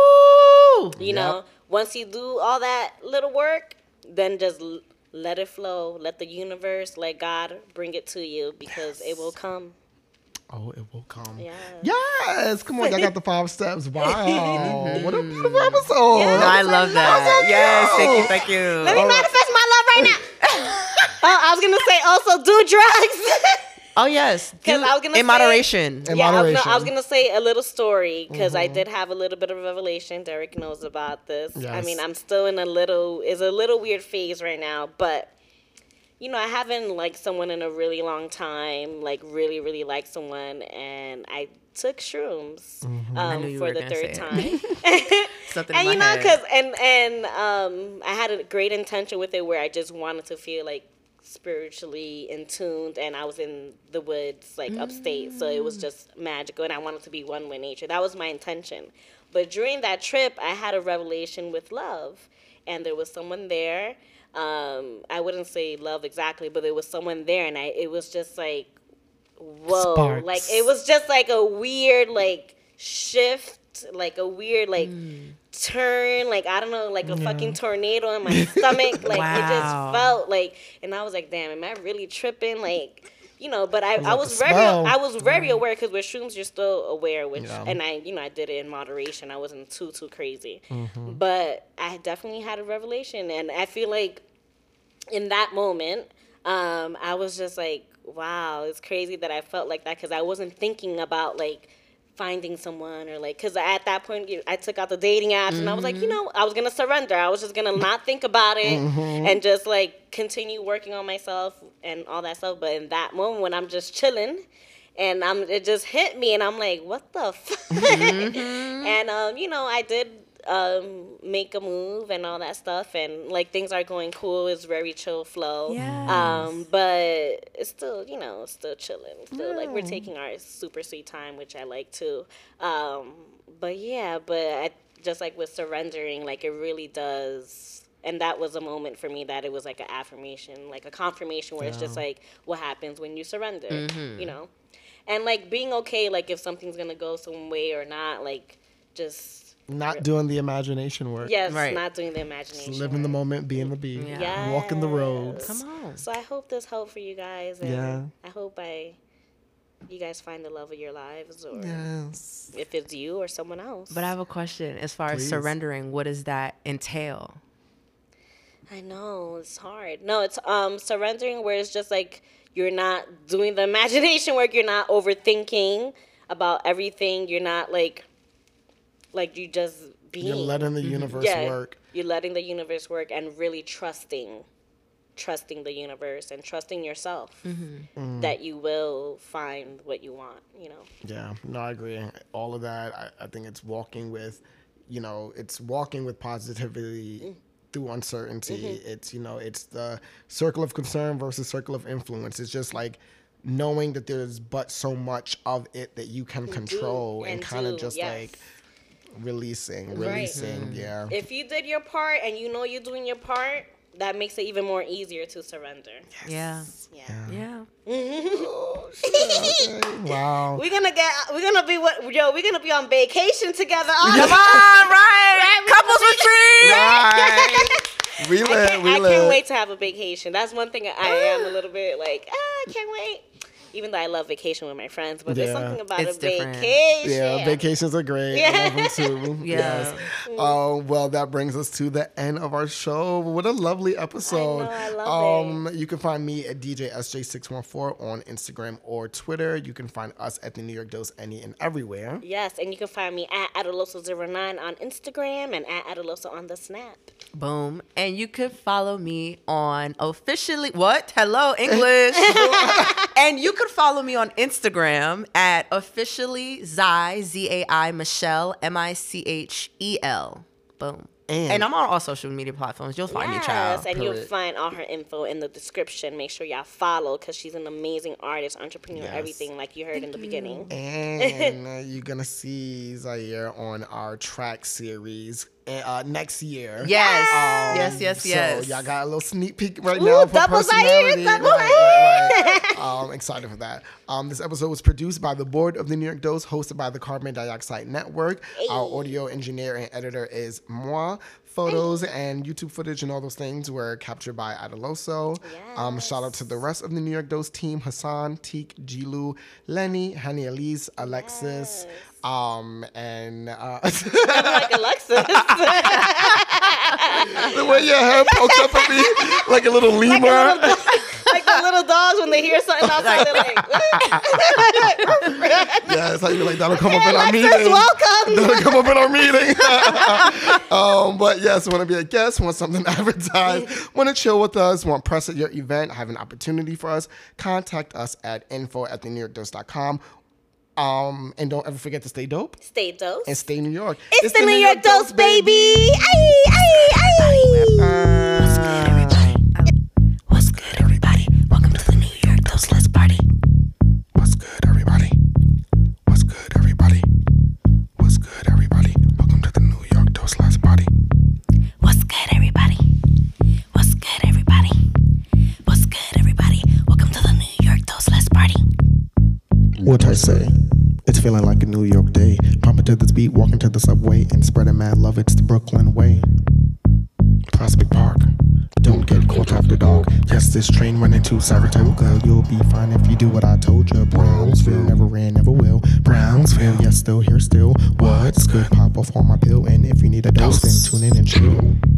Ooh. You know, once you do all that little work, then just l- let it flow. Let the universe, let God bring it to you, because it will come. Oh, it will come. Yeah. Yes. Come on. Y'all got the five steps. Wow. What a beautiful episode. Yeah. No, I love that. Yes. Thank you. cute. Thank you. Let me manifest my love right now. Oh, I was gonna say also do drugs. Oh yes. 'Cause Do- I was gonna in say- moderation. In yeah, I was, moderation. gonna, I was gonna say a little story because I did have a little bit of a revelation. Derek knows about this. I Yes. mean, I'm still in a little is a little weird phase right now, but you know, I haven't liked someone in a really long time. Like really, really liked someone, and I took shrooms I um, knew you for were the gonna third say time. it. Something And in you my know, head. cause and and um, I had a great intention with it, where I just wanted to feel like spiritually in tuned, and I was in the woods, like upstate, so it was just magical, and I wanted to be one with nature. That was my intention. But during that trip, I had a revelation with love, and there was someone there. Um, I wouldn't say love exactly, but there was someone there, and I it was just like, whoa, Sparks. like it was just like a weird like shift, like a weird like turn, like I don't know, like a fucking tornado in my stomach. Like it just Wow. felt like, and I was like, damn, am I really tripping? Like, you know, but I, I Like was a very spell. I was very aware, because with shrooms you're still aware, which Yeah. and I you know I did it in moderation. I wasn't too too crazy, Mm-hmm. but I definitely had a revelation, and I feel like in that moment, um, I was just like, wow, it's crazy that I felt like that, because I wasn't thinking about like finding someone or like, because at that point you- I took out the dating apps and I was like, you know, I was gonna surrender. I was just gonna not think about it and just like continue working on myself and all that stuff. But in that moment when I'm just chilling, and I'm it just hit me, and I'm like, what the fuck? And um, you know, I did um make a move and all that stuff, and like things are going cool. It's very chill flow. Yes. Um, but it's still, you know, still chilling. Still like we're taking our super sweet time, which I like too. Um, but yeah, but I, just like with surrendering, like it really does. And that was a moment for me that it was like an affirmation, like a confirmation, where it's just like what happens when you surrender, you know? And like being okay, like if something's gonna go some way or not, like just Not doing the imagination work. yes, Right. not doing the imagination. Just living the work. moment, being the bee. Yeah. Walking the roads. Yes. Come on. So I hope this helped for you guys, and Yeah. I hope I, you guys find the love of your lives, or Yes. if it's you or someone else. But I have a question. As far Please. as surrendering, what does that entail? I know it's hard. No, it's um surrendering, where it's just like you're not doing the imagination work. You're not overthinking about everything. You're not like, like you just being. You're letting the universe yeah, work. You're letting the universe work and really trusting, trusting the universe and trusting yourself Mm-hmm. that you will find what you want. You know. Yeah, no, I agree. All of that, I, I think it's walking with, you know, it's walking with positivity through uncertainty. It's, you know, it's the circle of concern versus circle of influence. It's just like knowing that there's but so much of it that you can control and, and kind of do, just yes. like releasing, Right. releasing, yeah. If you did your part and you know you're doing your part, that makes it even more easier to surrender. Yeah. Yeah. Yeah. Wow. We're gonna get. We're gonna be what? Yo, we're gonna be on vacation together. Come on, right? Couples retreat. Right. We I live, can't, we I live. can't wait to have a vacation. That's one thing I am a little bit like. Ah, I can't wait. Even though I love vacation with my friends, but there's Yeah. something about It's a different. vacation. Yeah, vacations are great. Yeah. I love them too. Yeah. Yes. Oh, well, that brings us to the end of our show. What a lovely episode. I know, I love um, You can find me at D J S J six one four on Instagram or Twitter. You can find us at the New York Dose any and everywhere. Yes, and you can find me at Adeloso zero nine on Instagram and at Adeloso on the Snap. Boom. And you can follow me on officially, what? Hello, English. And you can follow me on Instagram at officially Zai, Z A I, Michelle, M I C H E L. Boom. And- And I'm on all social media platforms. You'll find me, child. Yes, and you'll Period. find all her info in the description. Make sure y'all follow because she's an amazing artist, entrepreneur, Yes. everything like you heard in the beginning. And uh, you're going to see Zaire on our track series uh, next year. Yes. Um, yes, yes, yes. So y'all got a little sneak peek right Ooh, now for double Zaire, personality. double right, right, right. Um, excited for that. Um, this episode was produced by the board of the New York Dose, hosted by the Carbon Dioxide Network. Our audio engineer and editor is moi. Photos and YouTube footage and all those things were captured by Adeloso. Um, shout out to the rest of the New York Dose team: Hassan, Teek, Jilu, Lenny, Hani Elise, Alexis, um, and uh, I'm like Alexis. the way your head poked up at me like a little lemur. Like the little dogs when they hear something outside, they're like, Yeah, it's how you're like, that'll come up in our Alexis, meeting. welcome. That'll come up in our meeting. um, but yes, want to be a guest, want something advertised, want to chill with us, want press at your event, have an opportunity for us, contact us at info at the new york dose dot com. Um, and don't ever forget to stay dope Stay dose. and stay New York. It's, the, New York Dose, baby. Aye, aye, aye. Uh, What's good, everybody? Welcome to the New York Dose Let's Party. What's good, everybody? What's good, everybody? What's good, everybody? Welcome to the New York Dose Let's Party. What's good, everybody? What's good, everybody? What's good, everybody? Welcome to the New York Dose Let's Party. What I say? It's feeling like a New York day. Pumping to this beat, walking to the subway, and spreading mad love. It's the Brooklyn way. Prospect Park. Don't get caught after dark. Yes, this train running to Saratoga. You'll be fine if you do what I told you. Brownsville never ran, never will. Brownsville, yes, still here, still. What's good? Pop off on my pill, and if you need a dose, then tune in and chill.